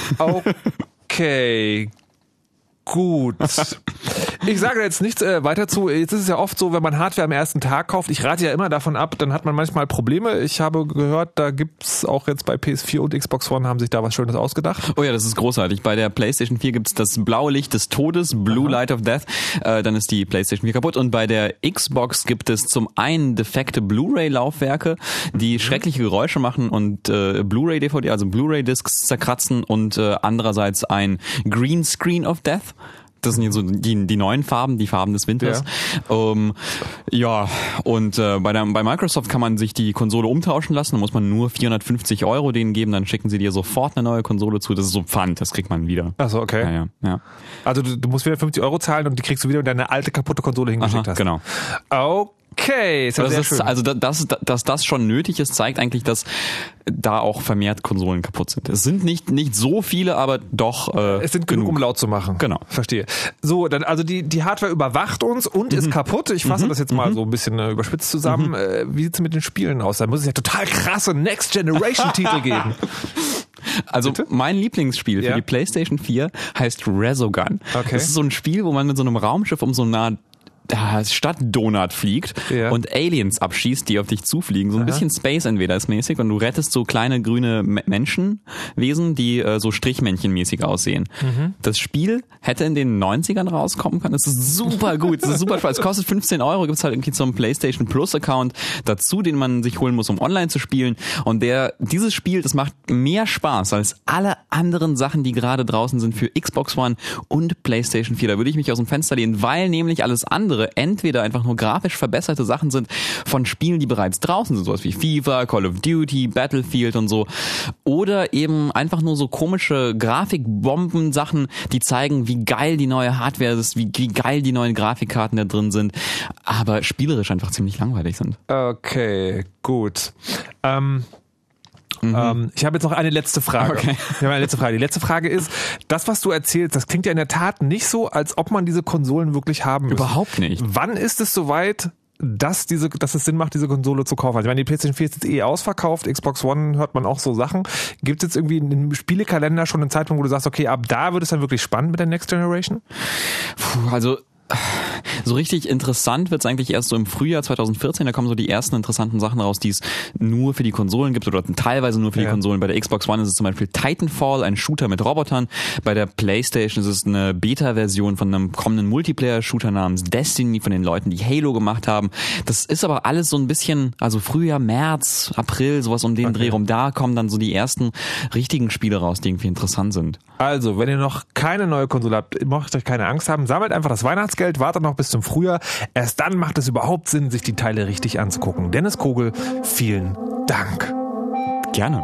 Okay. Gut. Ich sage jetzt nichts äh, weiter zu. Jetzt ist es ja oft so, wenn man Hardware am ersten Tag kauft, ich rate ja immer davon ab, dann hat man manchmal Probleme. Ich habe gehört, da gibt's auch jetzt bei P S vier und Xbox One, haben sich da was Schönes ausgedacht. Oh ja, das ist großartig. Bei der PlayStation vier gibt's das blaue Licht des Todes, Blue Aha. Light of Death. Äh, dann ist die PlayStation vier kaputt. Und bei der Xbox gibt es zum einen defekte Blu-ray-Laufwerke, die mhm. schreckliche Geräusche machen und äh, Blu-ray-D V D, also Blu-ray-Discs zerkratzen, und äh, andererseits ein Green Screen of Death. Das sind jetzt so die, die neuen Farben, die Farben des Winters. Ja, ähm, ja und äh, bei, der, bei Microsoft kann man sich die Konsole umtauschen lassen. Da muss man nur vierhundertfünfzig Euro denen geben, dann schicken sie dir sofort eine neue Konsole zu. Das ist so Pfand, das kriegt man wieder. Ach so, okay. Ja, ja, ja. Also du, du musst wieder fünfzig Euro zahlen und die kriegst du wieder, wenn deine alte kaputte Konsole hingeschickt Aha, hast. Genau. Okay. Okay, ist ja das sehr ist, schön. Also dass, dass das schon nötig ist, zeigt eigentlich, dass da auch vermehrt Konsolen kaputt sind. Es sind nicht nicht so viele, aber doch äh, es sind genug, genug, um laut zu machen. Genau. Verstehe. So, dann also die die Hardware überwacht uns und mhm. ist kaputt. Ich fasse mhm. das jetzt mal mhm. so ein bisschen äh, überspitzt zusammen. Mhm. Äh, wie sieht's mit den Spielen aus? Da muss es ja total krasse Next Generation Titel geben. Also Bitte? Mein Lieblingsspiel für ja. die PlayStation vier heißt Resogun. Okay. Das ist so ein Spiel, wo man mit so einem Raumschiff um so eine Stadt-Donut fliegt ja. und Aliens abschießt, die auf dich zufliegen. So ein Aha. bisschen Space Invaders mäßig und du rettest so kleine grüne Menschenwesen, die äh, so Strichmännchen-mäßig aussehen. Mhm. Das Spiel hätte in den neunzigern rauskommen können. Das ist super gut, das ist super Spaß. Es kostet fünfzehn Euro, gibt's halt irgendwie so einen PlayStation Plus Account dazu, den man sich holen muss, um online zu spielen. Und der dieses Spiel, das macht mehr Spaß als alle anderen Sachen, die gerade draußen sind für Xbox One und PlayStation vier. Da würde ich mich aus dem Fenster lehnen, weil nämlich alles andere entweder einfach nur grafisch verbesserte Sachen sind von Spielen, die bereits draußen sind, sowas wie FIFA, Call of Duty, Battlefield und so, oder eben einfach nur so komische Grafikbomben-Sachen, die zeigen, wie geil die neue Hardware ist, wie, wie geil die neuen Grafikkarten da drin sind, aber spielerisch einfach ziemlich langweilig sind. Okay, gut. Ähm Mhm. Ähm, ich habe jetzt noch eine letzte Frage. Okay. Ich habe eine letzte Frage. Die letzte Frage ist, das, was du erzählst, das klingt ja in der Tat nicht so, als ob man diese Konsolen wirklich haben müsste. Überhaupt nicht. Wann ist es soweit, dass diese, dass es Sinn macht, diese Konsole zu kaufen? Also ich meine, die PlayStation vier ist jetzt eh ausverkauft, Xbox One hört man auch so Sachen. Gibt es jetzt irgendwie einen Spielekalender schon einen Zeitpunkt, wo du sagst, okay, ab da wird es dann wirklich spannend mit der Next Generation? Puh, also so richtig interessant wird's eigentlich erst so im Frühjahr zwanzig vierzehn, da kommen so die ersten interessanten Sachen raus, die es nur für die Konsolen gibt oder teilweise nur für die ja. Konsolen. Bei der Xbox One ist es zum Beispiel Titanfall, ein Shooter mit Robotern. Bei der PlayStation ist es eine Beta-Version von einem kommenden Multiplayer-Shooter namens Destiny von den Leuten, die Halo gemacht haben. Das ist aber alles so ein bisschen, also Frühjahr, März, April, sowas um den okay. Dreh rum. Da kommen dann so die ersten richtigen Spiele raus, die irgendwie interessant sind. Also, wenn ihr noch keine neue Konsole habt, macht euch keine Angst haben, sammelt einfach das Weihnachtsgeld, wartet noch bis zum Frühjahr. Erst dann macht es überhaupt Sinn, sich die Teile richtig anzugucken. Dennis Kogel, vielen Dank. Gerne.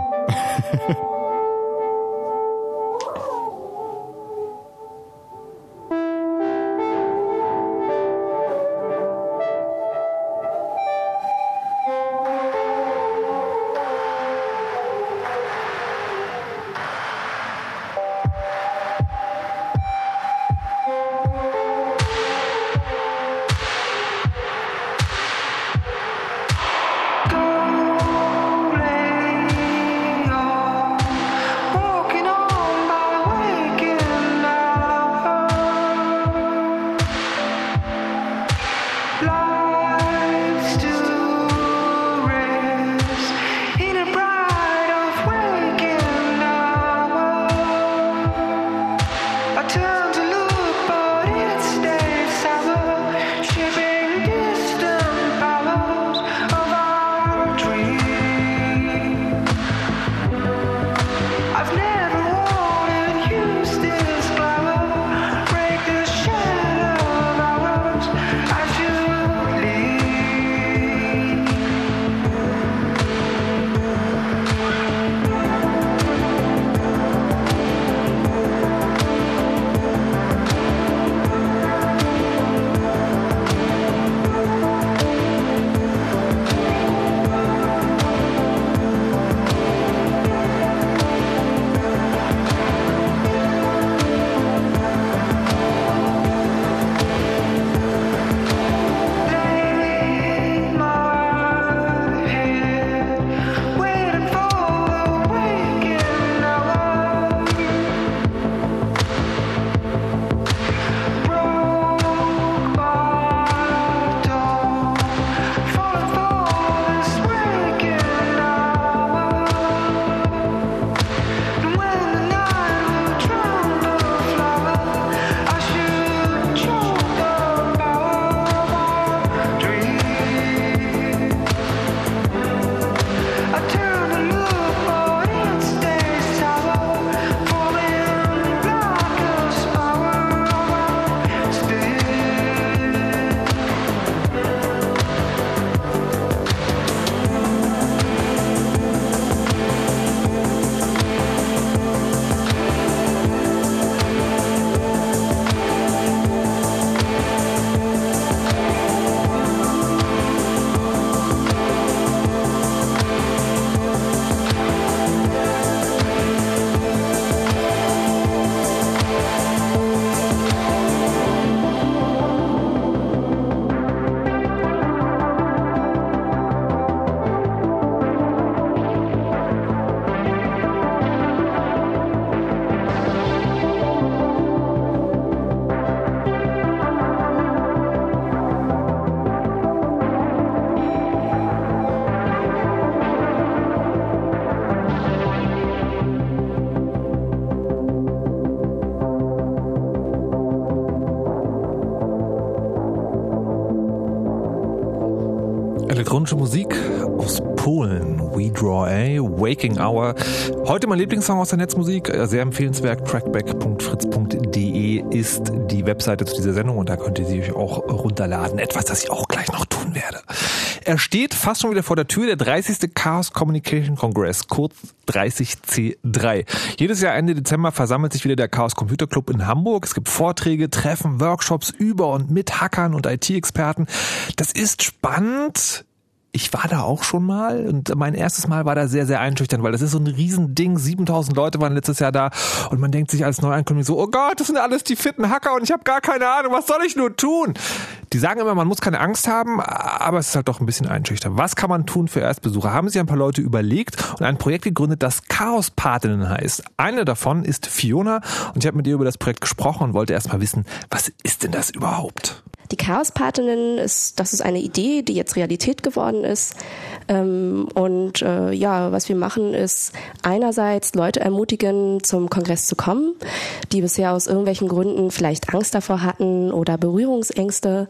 Elektronische Musik aus Polen. We Draw A, Waking Hour. Heute mein Lieblingssong aus der Netzmusik. Sehr empfehlenswert. trackback punkt fritz punkt de ist die Webseite zu dieser Sendung und da könnt ihr sie euch auch runterladen. Etwas, das ich auch gleich noch tun werde. Er steht fast schon wieder vor der Tür, der dreißigste Chaos Communication Congress, kurz dreißig C drei. Jedes Jahr Ende Dezember versammelt sich wieder der Chaos Computer Club in Hamburg. Es gibt Vorträge, Treffen, Workshops über und mit Hackern und I T-Experten. Das ist spannend. Ich war da auch schon mal und mein erstes Mal war da sehr, sehr einschüchternd, weil das ist so ein Riesending. siebentausend Leute waren letztes Jahr da und man denkt sich als Neuankömmling so, oh Gott, das sind alles die fitten Hacker und ich habe gar keine Ahnung, was soll ich nur tun? Die sagen immer, man muss keine Angst haben, aber es ist halt doch ein bisschen einschüchternd. Was kann man tun für Erstbesucher? Haben sich ein paar Leute überlegt und ein Projekt gegründet, das Chaos-Patinnen heißt. Eine davon ist Fiona und ich habe mit ihr über das Projekt gesprochen und wollte erst mal wissen, was ist denn das überhaupt? Die Chaos-Patinnen ist, das ist eine Idee, die jetzt Realität geworden ist. Ähm, und äh, ja, was wir machen, ist einerseits Leute ermutigen, zum Kongress zu kommen, die bisher aus irgendwelchen Gründen vielleicht Angst davor hatten oder Berührungsängste.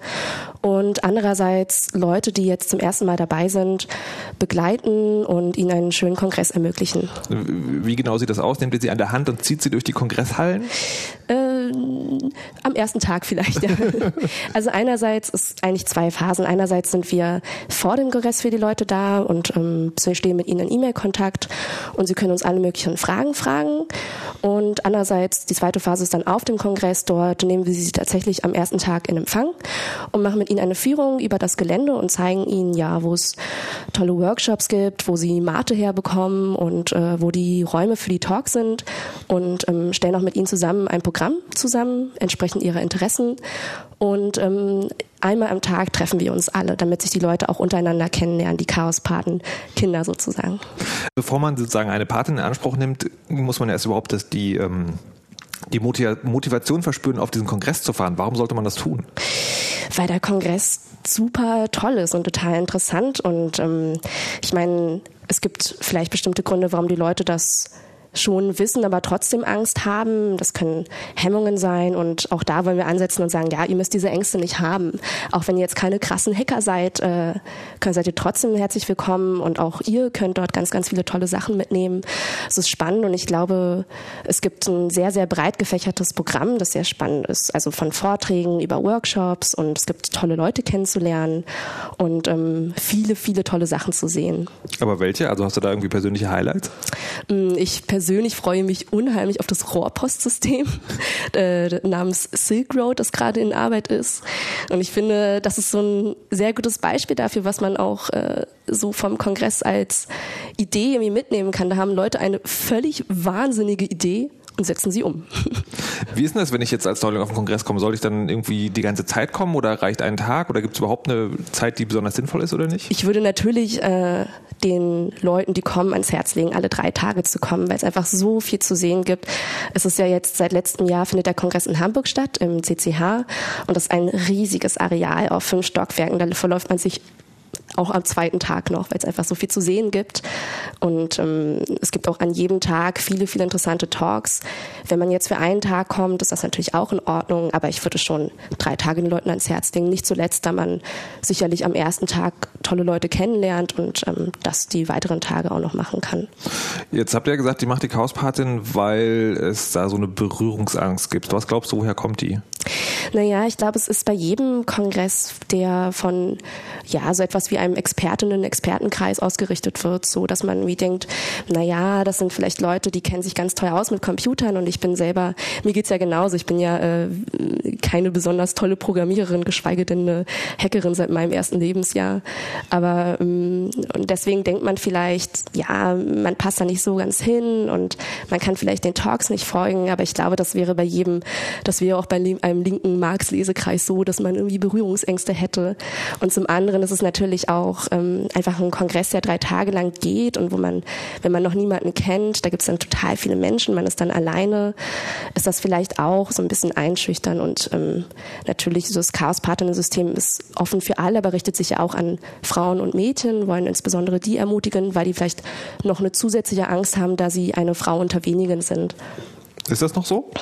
Und andererseits Leute, die jetzt zum ersten Mal dabei sind, begleiten und ihnen einen schönen Kongress ermöglichen. Wie genau sieht das aus? Nehmt ihr sie an der Hand und zieht sie durch die Kongresshallen? Äh, am ersten Tag vielleicht, ja. Also einerseits ist eigentlich zwei Phasen. Einerseits sind wir vor dem Kongress für die Leute da und ähm, wir stehen mit ihnen in E-Mail-Kontakt und sie können uns alle möglichen Fragen fragen. Und andererseits, die zweite Phase ist dann auf dem Kongress. Dort nehmen wir sie tatsächlich am ersten Tag in Empfang und machen mit ihnen eine Führung über das Gelände und zeigen ihnen, ja, wo es tolle Workshops gibt, wo sie Mate herbekommen und äh, wo die Räume für die Talks sind und ähm, stellen auch mit ihnen zusammen ein Programm zusammen, entsprechend ihrer Interessen. Und ähm, einmal am Tag treffen wir uns alle, damit sich die Leute auch untereinander kennenlernen, die Chaos-Paten, Kinder sozusagen. Bevor man sozusagen eine Patin in Anspruch nimmt, muss man erst überhaupt das, die, ähm, die Motivation verspüren, auf diesen Kongress zu fahren. Warum sollte man das tun? Weil der Kongress super toll ist und total interessant. Und ähm, ich meine, es gibt vielleicht bestimmte Gründe, warum die Leute das schon wissen, aber trotzdem Angst haben. Das können Hemmungen sein und auch da wollen wir ansetzen und sagen, ja, ihr müsst diese Ängste nicht haben. Auch wenn ihr jetzt keine krassen Hacker seid, äh, seid ihr trotzdem herzlich willkommen und auch ihr könnt dort ganz, ganz viele tolle Sachen mitnehmen. Es ist spannend und ich glaube, es gibt ein sehr, sehr breit gefächertes Programm, das sehr spannend ist. Also von Vorträgen über Workshops und es gibt tolle Leute kennenzulernen und ähm, viele, viele tolle Sachen zu sehen. Aber welche? Also hast du da irgendwie persönliche Highlights? Ich persönlich persönlich freue mich unheimlich auf das Rohrpostsystem äh, namens Silk Road, das gerade in Arbeit ist. Und ich finde, das ist so ein sehr gutes Beispiel dafür, was man auch äh, so vom Kongress als Idee irgendwie mitnehmen kann. Da haben Leute eine völlig wahnsinnige Idee und setzen sie um. Wie ist denn das, wenn ich jetzt als Neuling auf den Kongress komme? Soll ich dann irgendwie die ganze Zeit kommen oder reicht ein Tag oder gibt es überhaupt eine Zeit, die besonders sinnvoll ist oder nicht? Ich würde natürlich äh, den Leuten, die kommen, ans Herz legen, alle drei Tage zu kommen, weil es einfach so viel zu sehen gibt. Es ist ja jetzt seit letztem Jahr findet der Kongress in Hamburg statt, im C C H und das ist ein riesiges Areal auf fünf Stockwerken. Da verläuft man sich auch am zweiten Tag noch, weil es einfach so viel zu sehen gibt. Und ähm, es gibt auch an jedem Tag viele, viele interessante Talks. Wenn man jetzt für einen Tag kommt, ist das natürlich auch in Ordnung, aber ich würde schon drei Tage den Leuten ans Herz legen. Nicht zuletzt, da man sicherlich am ersten Tag tolle Leute kennenlernt und ähm, das die weiteren Tage auch noch machen kann. Jetzt habt ihr ja gesagt, die macht die Chaos-Patin, weil es da so eine Berührungsangst gibt. Was glaubst du, woher kommt die? Naja, ich glaube, es ist bei jedem Kongress, der von ja so etwas wie einem Expertinnen-Expertenkreis ausgerichtet wird, so dass man wie denkt, naja, das sind vielleicht Leute, die kennen sich ganz toll aus mit Computern und ich bin selber, mir geht's ja genauso, ich bin ja äh, keine besonders tolle Programmiererin, geschweige denn eine Hackerin seit meinem ersten Lebensjahr, aber ähm, und deswegen denkt man vielleicht, ja, man passt da nicht so ganz hin und man kann vielleicht den Talks nicht folgen, aber ich glaube, das wäre bei jedem, das wäre auch bei einem linken Marx-Lesekreis so, dass man irgendwie Berührungsängste hätte. Und zum anderen ist es natürlich auch ähm, einfach ein Kongress, der drei Tage lang geht und wo man, wenn man noch niemanden kennt, da gibt es dann total viele Menschen, man ist dann alleine, ist das vielleicht auch so ein bisschen einschüchtern und ähm, natürlich so das Chaos-Patinnen-System ist offen für alle, aber richtet sich ja auch an Frauen und Mädchen, wollen insbesondere die ermutigen, weil die vielleicht noch eine zusätzliche Angst haben, da sie eine Frau unter wenigen sind. Ist das noch so?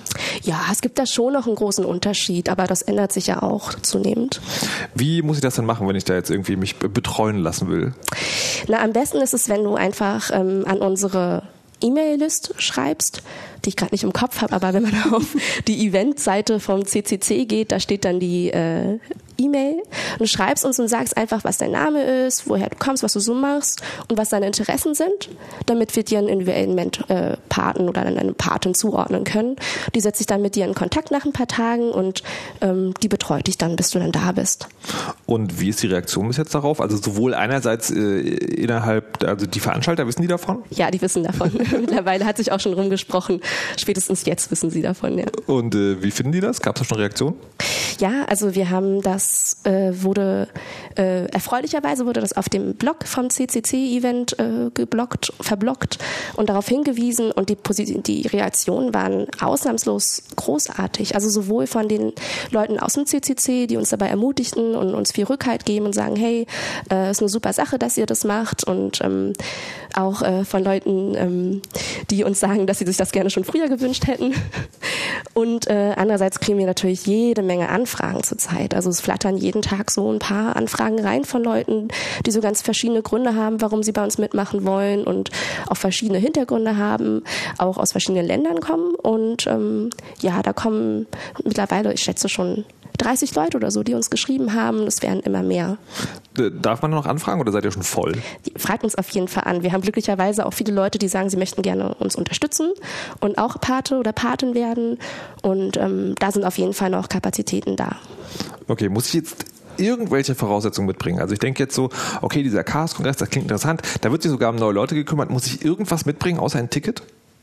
Ja, es gibt da schon noch einen großen Unterschied, aber das ändert sich ja auch zunehmend. Wie muss ich das denn machen, wenn ich da jetzt irgendwie mich betreuen lassen will? Na, am besten ist es, wenn du einfach ähm, an unsere E-Mail-List schreibst, die ich gerade nicht im Kopf habe, aber wenn man auf die Eventseite vom C C C geht, da steht dann die äh, E-Mail und du schreibst uns und sagst einfach, was dein Name ist, woher du kommst, was du so machst und was deine Interessen sind, damit wir dir einen individuellen Ment- äh, Paten oder eine Patin zuordnen können. Die setzt sich dann mit dir in Kontakt nach ein paar Tagen und ähm, die betreut dich dann, bis du dann da bist. Und wie ist die Reaktion bis jetzt darauf? Also sowohl einerseits äh, innerhalb, also die Veranstalter, wissen die davon? Ja, die wissen davon. Mittlerweile hat sich auch schon rumgesprochen. Spätestens jetzt wissen sie davon, ja. Und äh, wie finden die das? Gab es da schon Reaktionen? Ja, also wir haben das, äh, wurde, äh, erfreulicherweise wurde das auf dem Blog vom C C C-Event äh, geblockt, verblockt und darauf hingewiesen und die, Posi- die Reaktionen waren ausnahmslos großartig. Also sowohl von den Leuten aus dem C C C, die uns dabei ermutigten und uns viel Rückhalt geben und sagen, hey, äh, ist eine super Sache, dass ihr das macht und ähm, auch äh, von Leuten, ähm, die uns sagen, dass sie sich das gerne schon früher gewünscht hätten. Und äh, andererseits kriegen wir natürlich jede Menge Anfragen zurzeit. Also es flattern jeden Tag so ein paar Anfragen rein von Leuten, die so ganz verschiedene Gründe haben, warum sie bei uns mitmachen wollen und auch verschiedene Hintergründe haben, auch aus verschiedenen Ländern kommen. Und ähm, ja, da kommen mittlerweile, ich schätze schon dreißig Leute oder so, die uns geschrieben haben. Es werden immer mehr. Darf man noch anfragen oder seid ihr schon voll? Fragt uns auf jeden Fall an. Wir haben glücklicherweise auch viele Leute, die sagen, sie möchten gerne uns unterstützen und auch Pate oder Patin werden. Und ähm, da sind auf jeden Fall noch Kapazitäten da. Okay, muss ich jetzt irgendwelche Voraussetzungen mitbringen? Also ich denke jetzt so, okay, dieser Chaos-Kongress, das klingt interessant. Da wird sich sogar um neue Leute gekümmert. Muss ich irgendwas mitbringen, außer ein Ticket?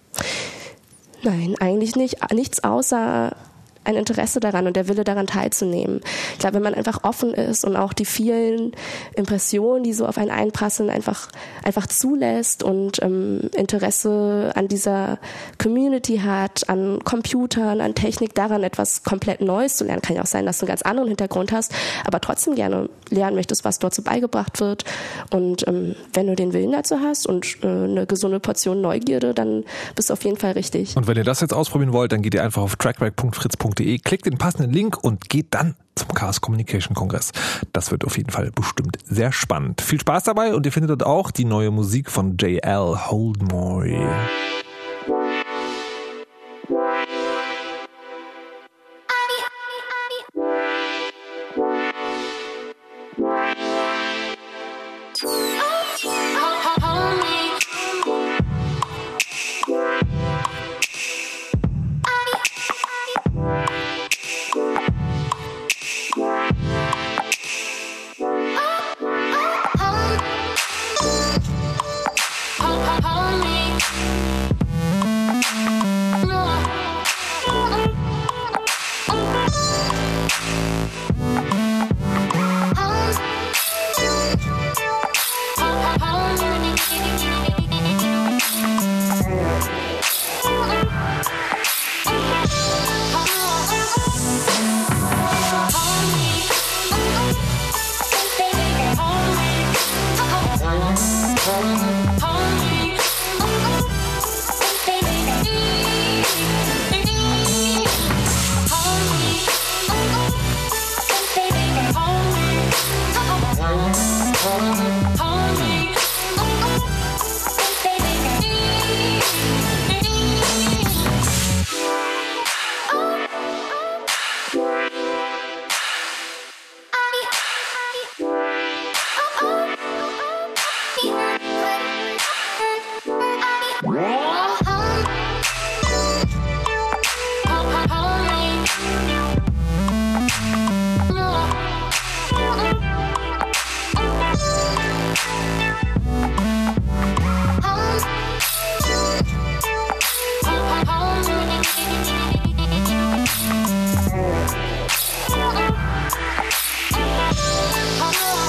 Nein, eigentlich nicht. Nichts außer ein Interesse daran und der Wille daran teilzunehmen. Ich glaube, wenn man einfach offen ist und auch die vielen Impressionen, die so auf einen einprasseln, einfach einfach zulässt und ähm, Interesse an dieser Community hat, an Computern, an Technik, daran etwas komplett Neues zu lernen. Kann ja auch sein, dass du einen ganz anderen Hintergrund hast, aber trotzdem gerne lernen möchtest, was dort so beigebracht wird. Und ähm, wenn du den Willen dazu hast und äh, eine gesunde Portion Neugierde, dann bist du auf jeden Fall richtig. Und wenn ihr das jetzt ausprobieren wollt, dann geht ihr einfach auf trackback punkt fritz punkt de, klickt den passenden Link und geht dann zum Chaos Communication Kongress. Das wird auf jeden Fall bestimmt sehr spannend. Viel Spaß dabei und ihr findet dort auch die neue Musik von J L Holdmoy.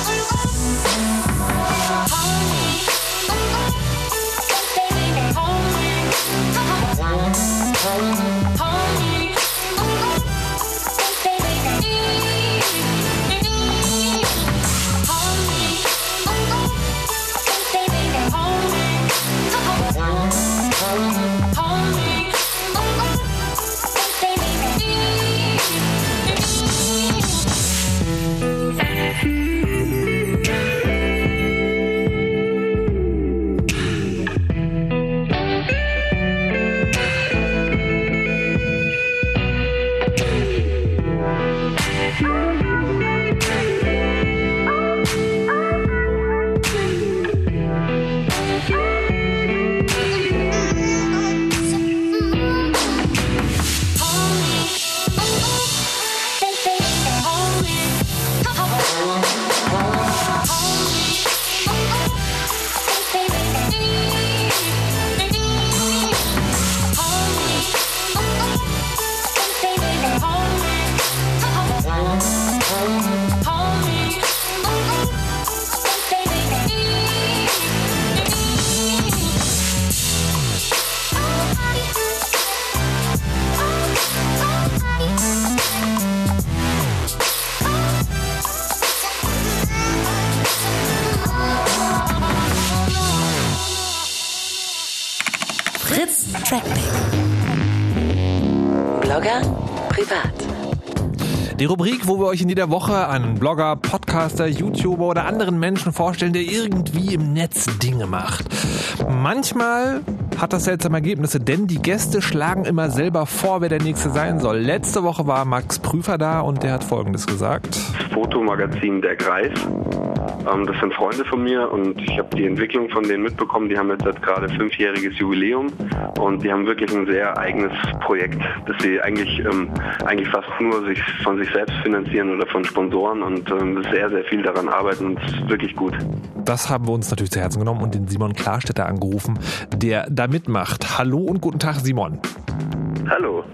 Home. Fritz Trackback. Blogger privat. Die Rubrik, wo wir euch in jeder Woche einen Blogger, Podcaster, YouTuber oder anderen Menschen vorstellen, der irgendwie im Netz Dinge macht. Manchmal hat das seltsame Ergebnisse, denn die Gäste schlagen immer selber vor, wer der Nächste sein soll. Letzte Woche war Max Prüfer da und der hat Folgendes gesagt. Das Fotomagazin Der Greif. Ähm, das sind Freunde von mir und ich habe die Entwicklung von denen mitbekommen. Die haben jetzt gerade fünfjähriges Jubiläum und die haben wirklich ein sehr eigenes Projekt, das sie eigentlich ähm, eigentlich fast nur sich von sich selbst finanzieren oder von Sponsoren und ähm, sehr, sehr viel daran arbeiten und es ist wirklich gut. Das haben wir uns natürlich zu Herzen genommen und den Simon Klarstetter angerufen, der da mitmacht. Hallo und guten Tag, Simon. Hallo,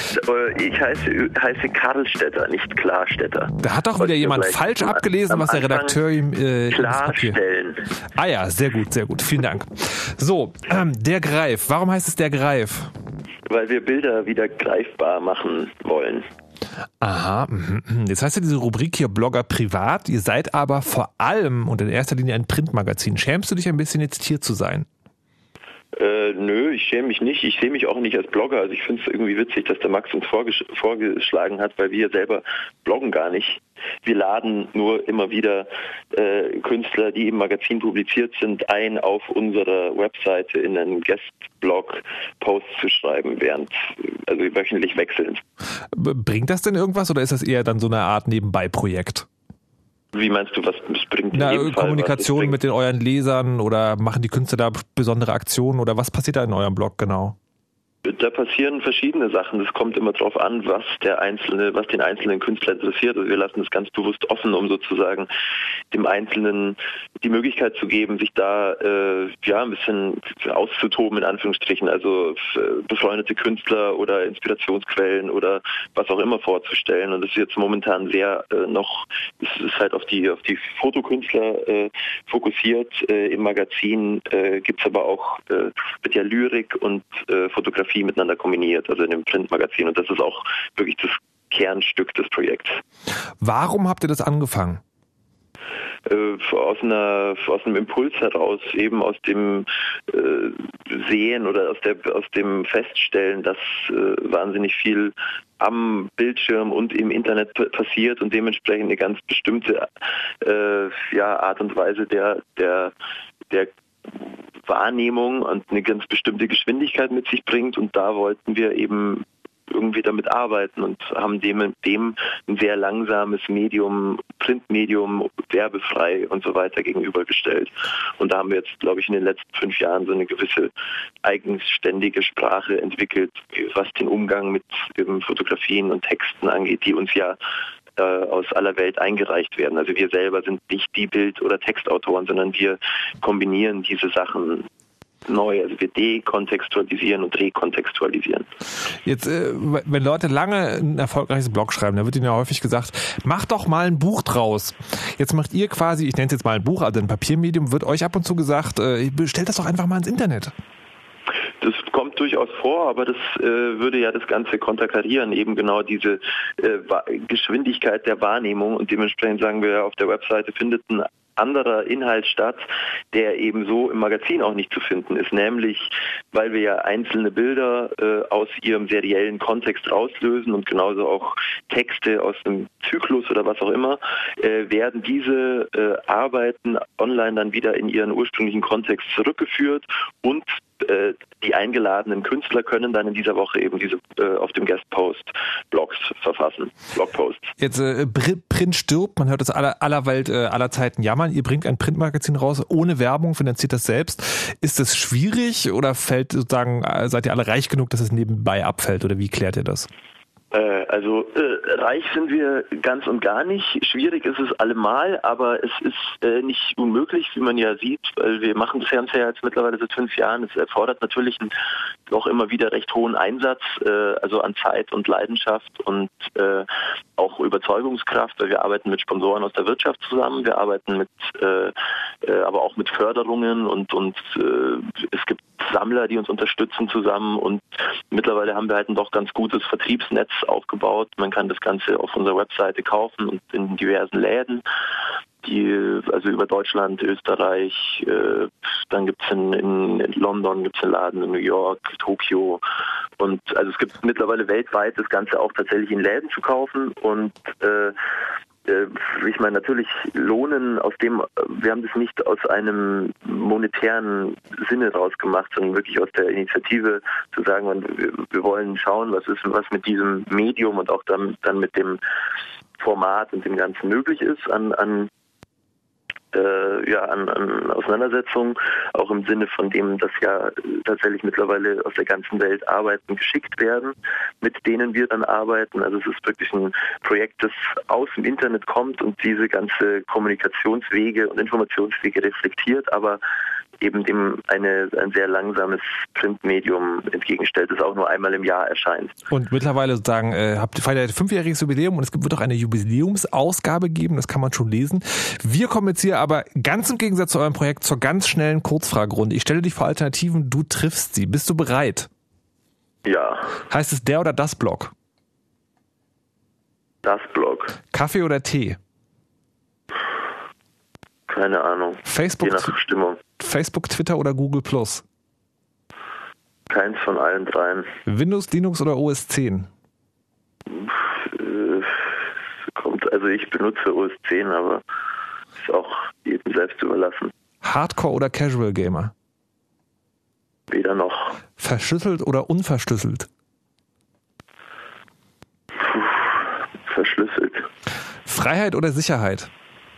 ich heiße, heiße Karlstetter, nicht Klarstetter. Da hat doch wieder jemand falsch abgelesen, was der Redakteur ihm äh, klarstellen. Ah ja, sehr gut, sehr gut. Vielen Dank. So, ähm, Der Greif. Warum heißt es Der Greif? Weil wir Bilder wieder greifbar machen wollen. Aha, jetzt heißt ja diese Rubrik hier Blogger privat. Ihr seid aber vor allem und in erster Linie ein Printmagazin. Schämst du dich ein bisschen, jetzt hier zu sein? Äh, nö, ich schäme mich nicht. Ich sehe mich auch nicht als Blogger. Also ich finde es irgendwie witzig, dass der Max uns vorges- vorgeschlagen hat, weil wir selber bloggen gar nicht. Wir laden nur immer wieder äh, Künstler, die im Magazin publiziert sind, ein, auf unserer Webseite in einen Guestblog Posts zu schreiben, während, also wöchentlich wechselnd. Bringt das denn irgendwas oder ist das eher dann so eine Art Nebenbei-Projekt? Wie meinst du, was bringt Na, in jedem Kommunikation Fall, was mit den euren Lesern oder machen die Künstler da besondere Aktionen oder was passiert da in eurem Blog genau? Da passieren verschiedene Sachen. Es kommt immer darauf an, was der einzelne, was den einzelnen Künstler interessiert. Also wir lassen es ganz bewusst offen, um sozusagen dem Einzelnen die Möglichkeit zu geben, sich da äh, ja ein bisschen auszutoben in Anführungsstrichen. Also äh, befreundete Künstler oder Inspirationsquellen oder was auch immer vorzustellen. Und das ist jetzt momentan sehr äh, noch, es ist halt auf die auf die Fotokünstler äh, fokussiert. Äh, Im Magazin äh, gibt es aber auch äh, wird ja Lyrik und äh, Fotografie miteinander kombiniert, also in dem Printmagazin. Und das ist auch wirklich das Kernstück des Projekts. Warum habt ihr das angefangen? Äh, aus einer aus einem Impuls heraus, eben aus dem äh, Sehen oder aus der aus dem Feststellen, dass äh, wahnsinnig viel am Bildschirm und im Internet p- passiert und dementsprechend eine ganz bestimmte äh, ja, Art und Weise der der der Wahrnehmung und eine ganz bestimmte Geschwindigkeit mit sich bringt und da wollten wir eben irgendwie damit arbeiten und haben dem, dem ein sehr langsames Medium, Printmedium, werbefrei und so weiter gegenübergestellt. Und da haben wir jetzt, glaube ich, in den letzten fünf Jahren so eine gewisse eigenständige Sprache entwickelt, was den Umgang mit eben Fotografien und Texten angeht, die uns ja aus aller Welt eingereicht werden. Also wir selber sind nicht die Bild- oder Textautoren, sondern wir kombinieren diese Sachen neu. Also wir dekontextualisieren und rekontextualisieren. Jetzt, äh, wenn Leute lange ein erfolgreiches Blog schreiben, da wird ihnen ja häufig gesagt, mach doch mal ein Buch draus. Jetzt macht ihr quasi, ich nenne es jetzt mal ein Buch, also ein Papiermedium, wird euch ab und zu gesagt, äh, stellt das doch einfach mal ins Internet. Das kommt durchaus vor, aber das äh, würde ja das Ganze konterkarieren, eben genau diese äh, Geschwindigkeit der Wahrnehmung und dementsprechend sagen wir, auf der Webseite findet ein anderer Inhalt statt, der eben so im Magazin auch nicht zu finden ist, nämlich weil wir ja einzelne Bilder äh, aus ihrem seriellen Kontext rauslösen und genauso auch Texte aus einem Zyklus oder was auch immer, äh, werden diese äh, Arbeiten online dann wieder in ihren ursprünglichen Kontext zurückgeführt und äh, die eingeladenen Künstler können dann in dieser Woche eben diese äh, auf dem Guestpost Blogs verfassen, Blogposts. Jetzt äh, Print stirbt, man hört es aller, aller Welt, äh, aller Zeiten jammern. Ihr bringt ein Printmagazin raus, ohne Werbung, finanziert das selbst. Ist das schwierig oder fällt sozusagen, seid ihr alle reich genug, dass es nebenbei abfällt oder wie klärt ihr das? Äh, also äh, reich sind wir ganz und gar nicht. Schwierig ist es allemal, aber es ist äh, nicht unmöglich, wie man ja sieht, weil wir machen das Ganze ja jetzt mittlerweile seit fünf Jahren. Es erfordert natürlich einen auch immer wieder recht hohen Einsatz, äh, also an Zeit und Leidenschaft und äh, auch Überzeugungskraft, weil wir arbeiten mit Sponsoren aus der Wirtschaft zusammen, wir arbeiten mit, äh, äh, aber auch mit Förderungen und und äh, es gibt Sammler, die uns unterstützen zusammen und mittlerweile haben wir halt ein doch ganz gutes Vertriebsnetz aufgebaut. Man kann das Ganze auf unserer Webseite kaufen und in diversen Läden, die also über Deutschland, Österreich, äh, dann gibt's in, in, in London gibt's einen Laden, in New York, Tokio und also es gibt mittlerweile weltweit das Ganze auch tatsächlich in Läden zu kaufen und äh, ich meine, natürlich Lohnen aus dem, wir haben das nicht aus einem monetären Sinne rausgemacht, sondern wirklich aus der Initiative zu sagen, wir wollen schauen, was ist, was mit diesem Medium und auch dann, dann mit dem Format und dem Ganzen möglich ist an, an Äh, ja, an, an Auseinandersetzungen, auch im Sinne von dem, dass ja tatsächlich mittlerweile aus der ganzen Welt Arbeiten geschickt werden, mit denen wir dann arbeiten. Also es ist wirklich ein Projekt, das aus dem Internet kommt und diese ganze Kommunikationswege und Informationswege reflektiert, aber eben dem eine, ein sehr langsames Printmedium entgegenstellt, das auch nur einmal im Jahr erscheint. Und mittlerweile sozusagen, äh, habt ihr feiert fünfjähriges Jubiläum und es wird auch eine Jubiläumsausgabe geben, das kann man schon lesen. Wir kommen jetzt hier aber ganz im Gegensatz zu eurem Projekt zur ganz schnellen Kurzfragerunde. Ich stelle dich vor Alternativen, du triffst sie. Bist du bereit? Ja. Heißt es der oder das Blog? Das Blog. Kaffee oder Tee? Keine Ahnung. Facebook, je nach Stimmung. Facebook, Twitter oder Google Plus? Keins von allen dreien. Windows, Linux oder O S zehn? Äh, kommt, also ich benutze O S zehn, aber ist auch jedem selbst überlassen. Hardcore oder Casual Gamer? Weder noch. Verschlüsselt oder unverschlüsselt? Puh, verschlüsselt. Freiheit oder Sicherheit?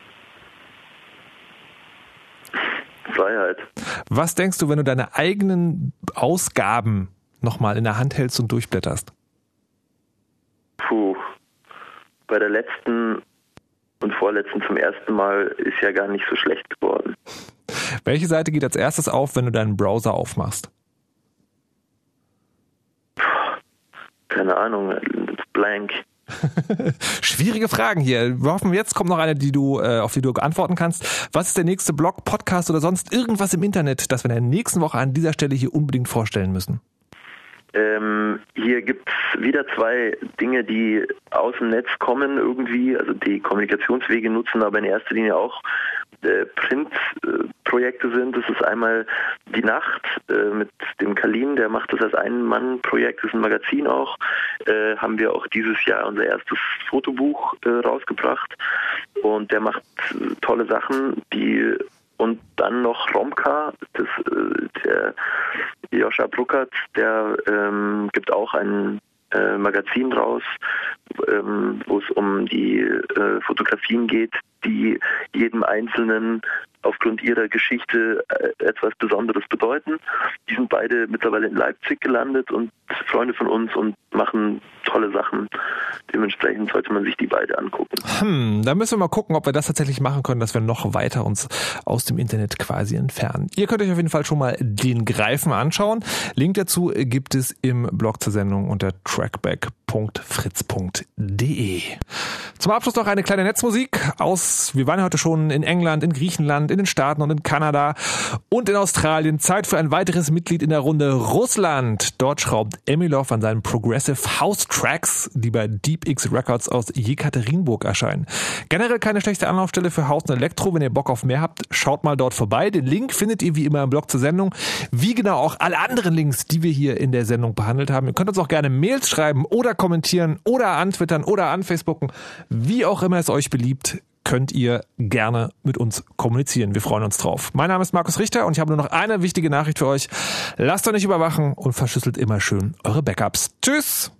Freiheit. Was denkst du, wenn du deine eigenen Ausgaben nochmal in der Hand hältst und durchblätterst? Puh. Bei der letzten und vorletzten zum ersten Mal ist ja gar nicht so schlecht geworden. Welche Seite geht als erstes auf, wenn du deinen Browser aufmachst? Keine Ahnung, blank. Schwierige Fragen hier. Wir hoffen, jetzt kommt noch eine, die du, äh, auf die du antworten kannst. Was ist der nächste Blog, Podcast oder sonst irgendwas im Internet, das wir in der nächsten Woche an dieser Stelle hier unbedingt vorstellen müssen? Ähm, hier gibt es wieder zwei Dinge, die aus dem Netz kommen irgendwie, also die Kommunikationswege nutzen, aber in erster Linie auch äh, Printprojekte äh, sind. Das ist einmal Die Nacht äh, mit dem Kalin, der macht das als Ein-Mann-Projekt, das ist ein Magazin auch. Äh, haben wir auch dieses Jahr unser erstes Fotobuch äh, rausgebracht und der macht äh, tolle Sachen, die und dann noch Romka, das, äh, der Joscha Bruckert, der ähm, gibt auch ein äh, Magazin raus, ähm, wo es um die äh, Fotografien geht, die jedem Einzelnen aufgrund ihrer Geschichte äh, etwas Besonderes bedeuten. Die sind beide mittlerweile in Leipzig gelandet und Freunde von uns und machen tolle Sachen. Dementsprechend sollte man sich die beide angucken. Hm, da müssen wir mal gucken, ob wir das tatsächlich machen können, dass wir noch weiter uns aus dem Internet quasi entfernen. Ihr könnt euch auf jeden Fall schon mal den Greifen anschauen. Link dazu gibt es im Blog zur Sendung unter trackback punkt fritz punkt de. Zum Abschluss noch eine kleine Netzmusik aus, wir waren ja heute schon in England, in Griechenland, in den Staaten und in Kanada und in Australien. Zeit für ein weiteres Mitglied in der Runde, Russland. Dort schraubt Emilov an seinen Progressive House Tracks, die bei Deep X Records aus Jekaterinburg erscheinen. Generell keine schlechte Anlaufstelle für House und Elektro. Wenn ihr Bock auf mehr habt, schaut mal dort vorbei. Den Link findet ihr wie immer im Blog zur Sendung. Wie genau auch alle anderen Links, die wir hier in der Sendung behandelt haben. Ihr könnt uns auch gerne Mails schreiben oder kommentieren oder antwittern oder anfacebooken. Wie auch immer es euch beliebt. könnt ihr gerne mit uns kommunizieren. Wir freuen uns drauf. Mein Name ist Markus Richter und ich habe nur noch eine wichtige Nachricht für euch. Lasst euch nicht überwachen und verschlüsselt immer schön eure Backups. Tschüss!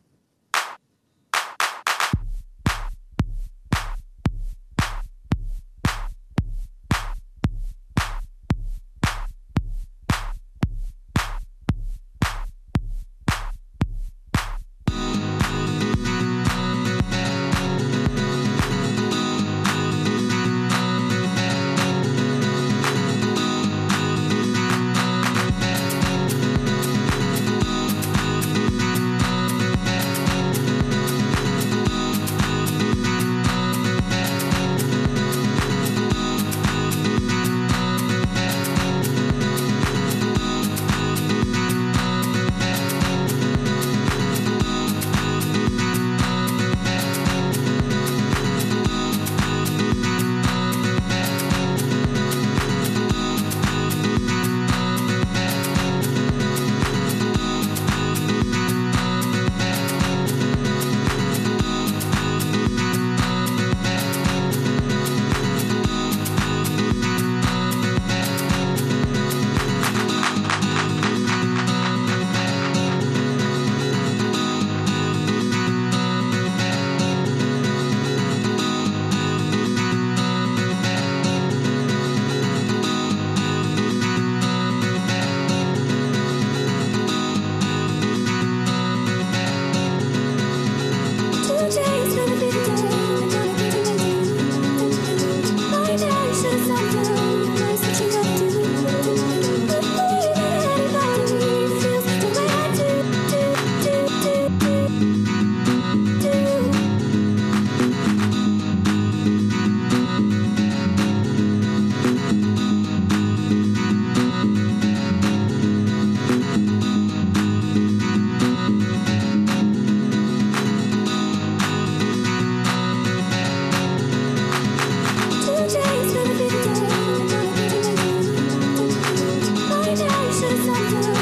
Something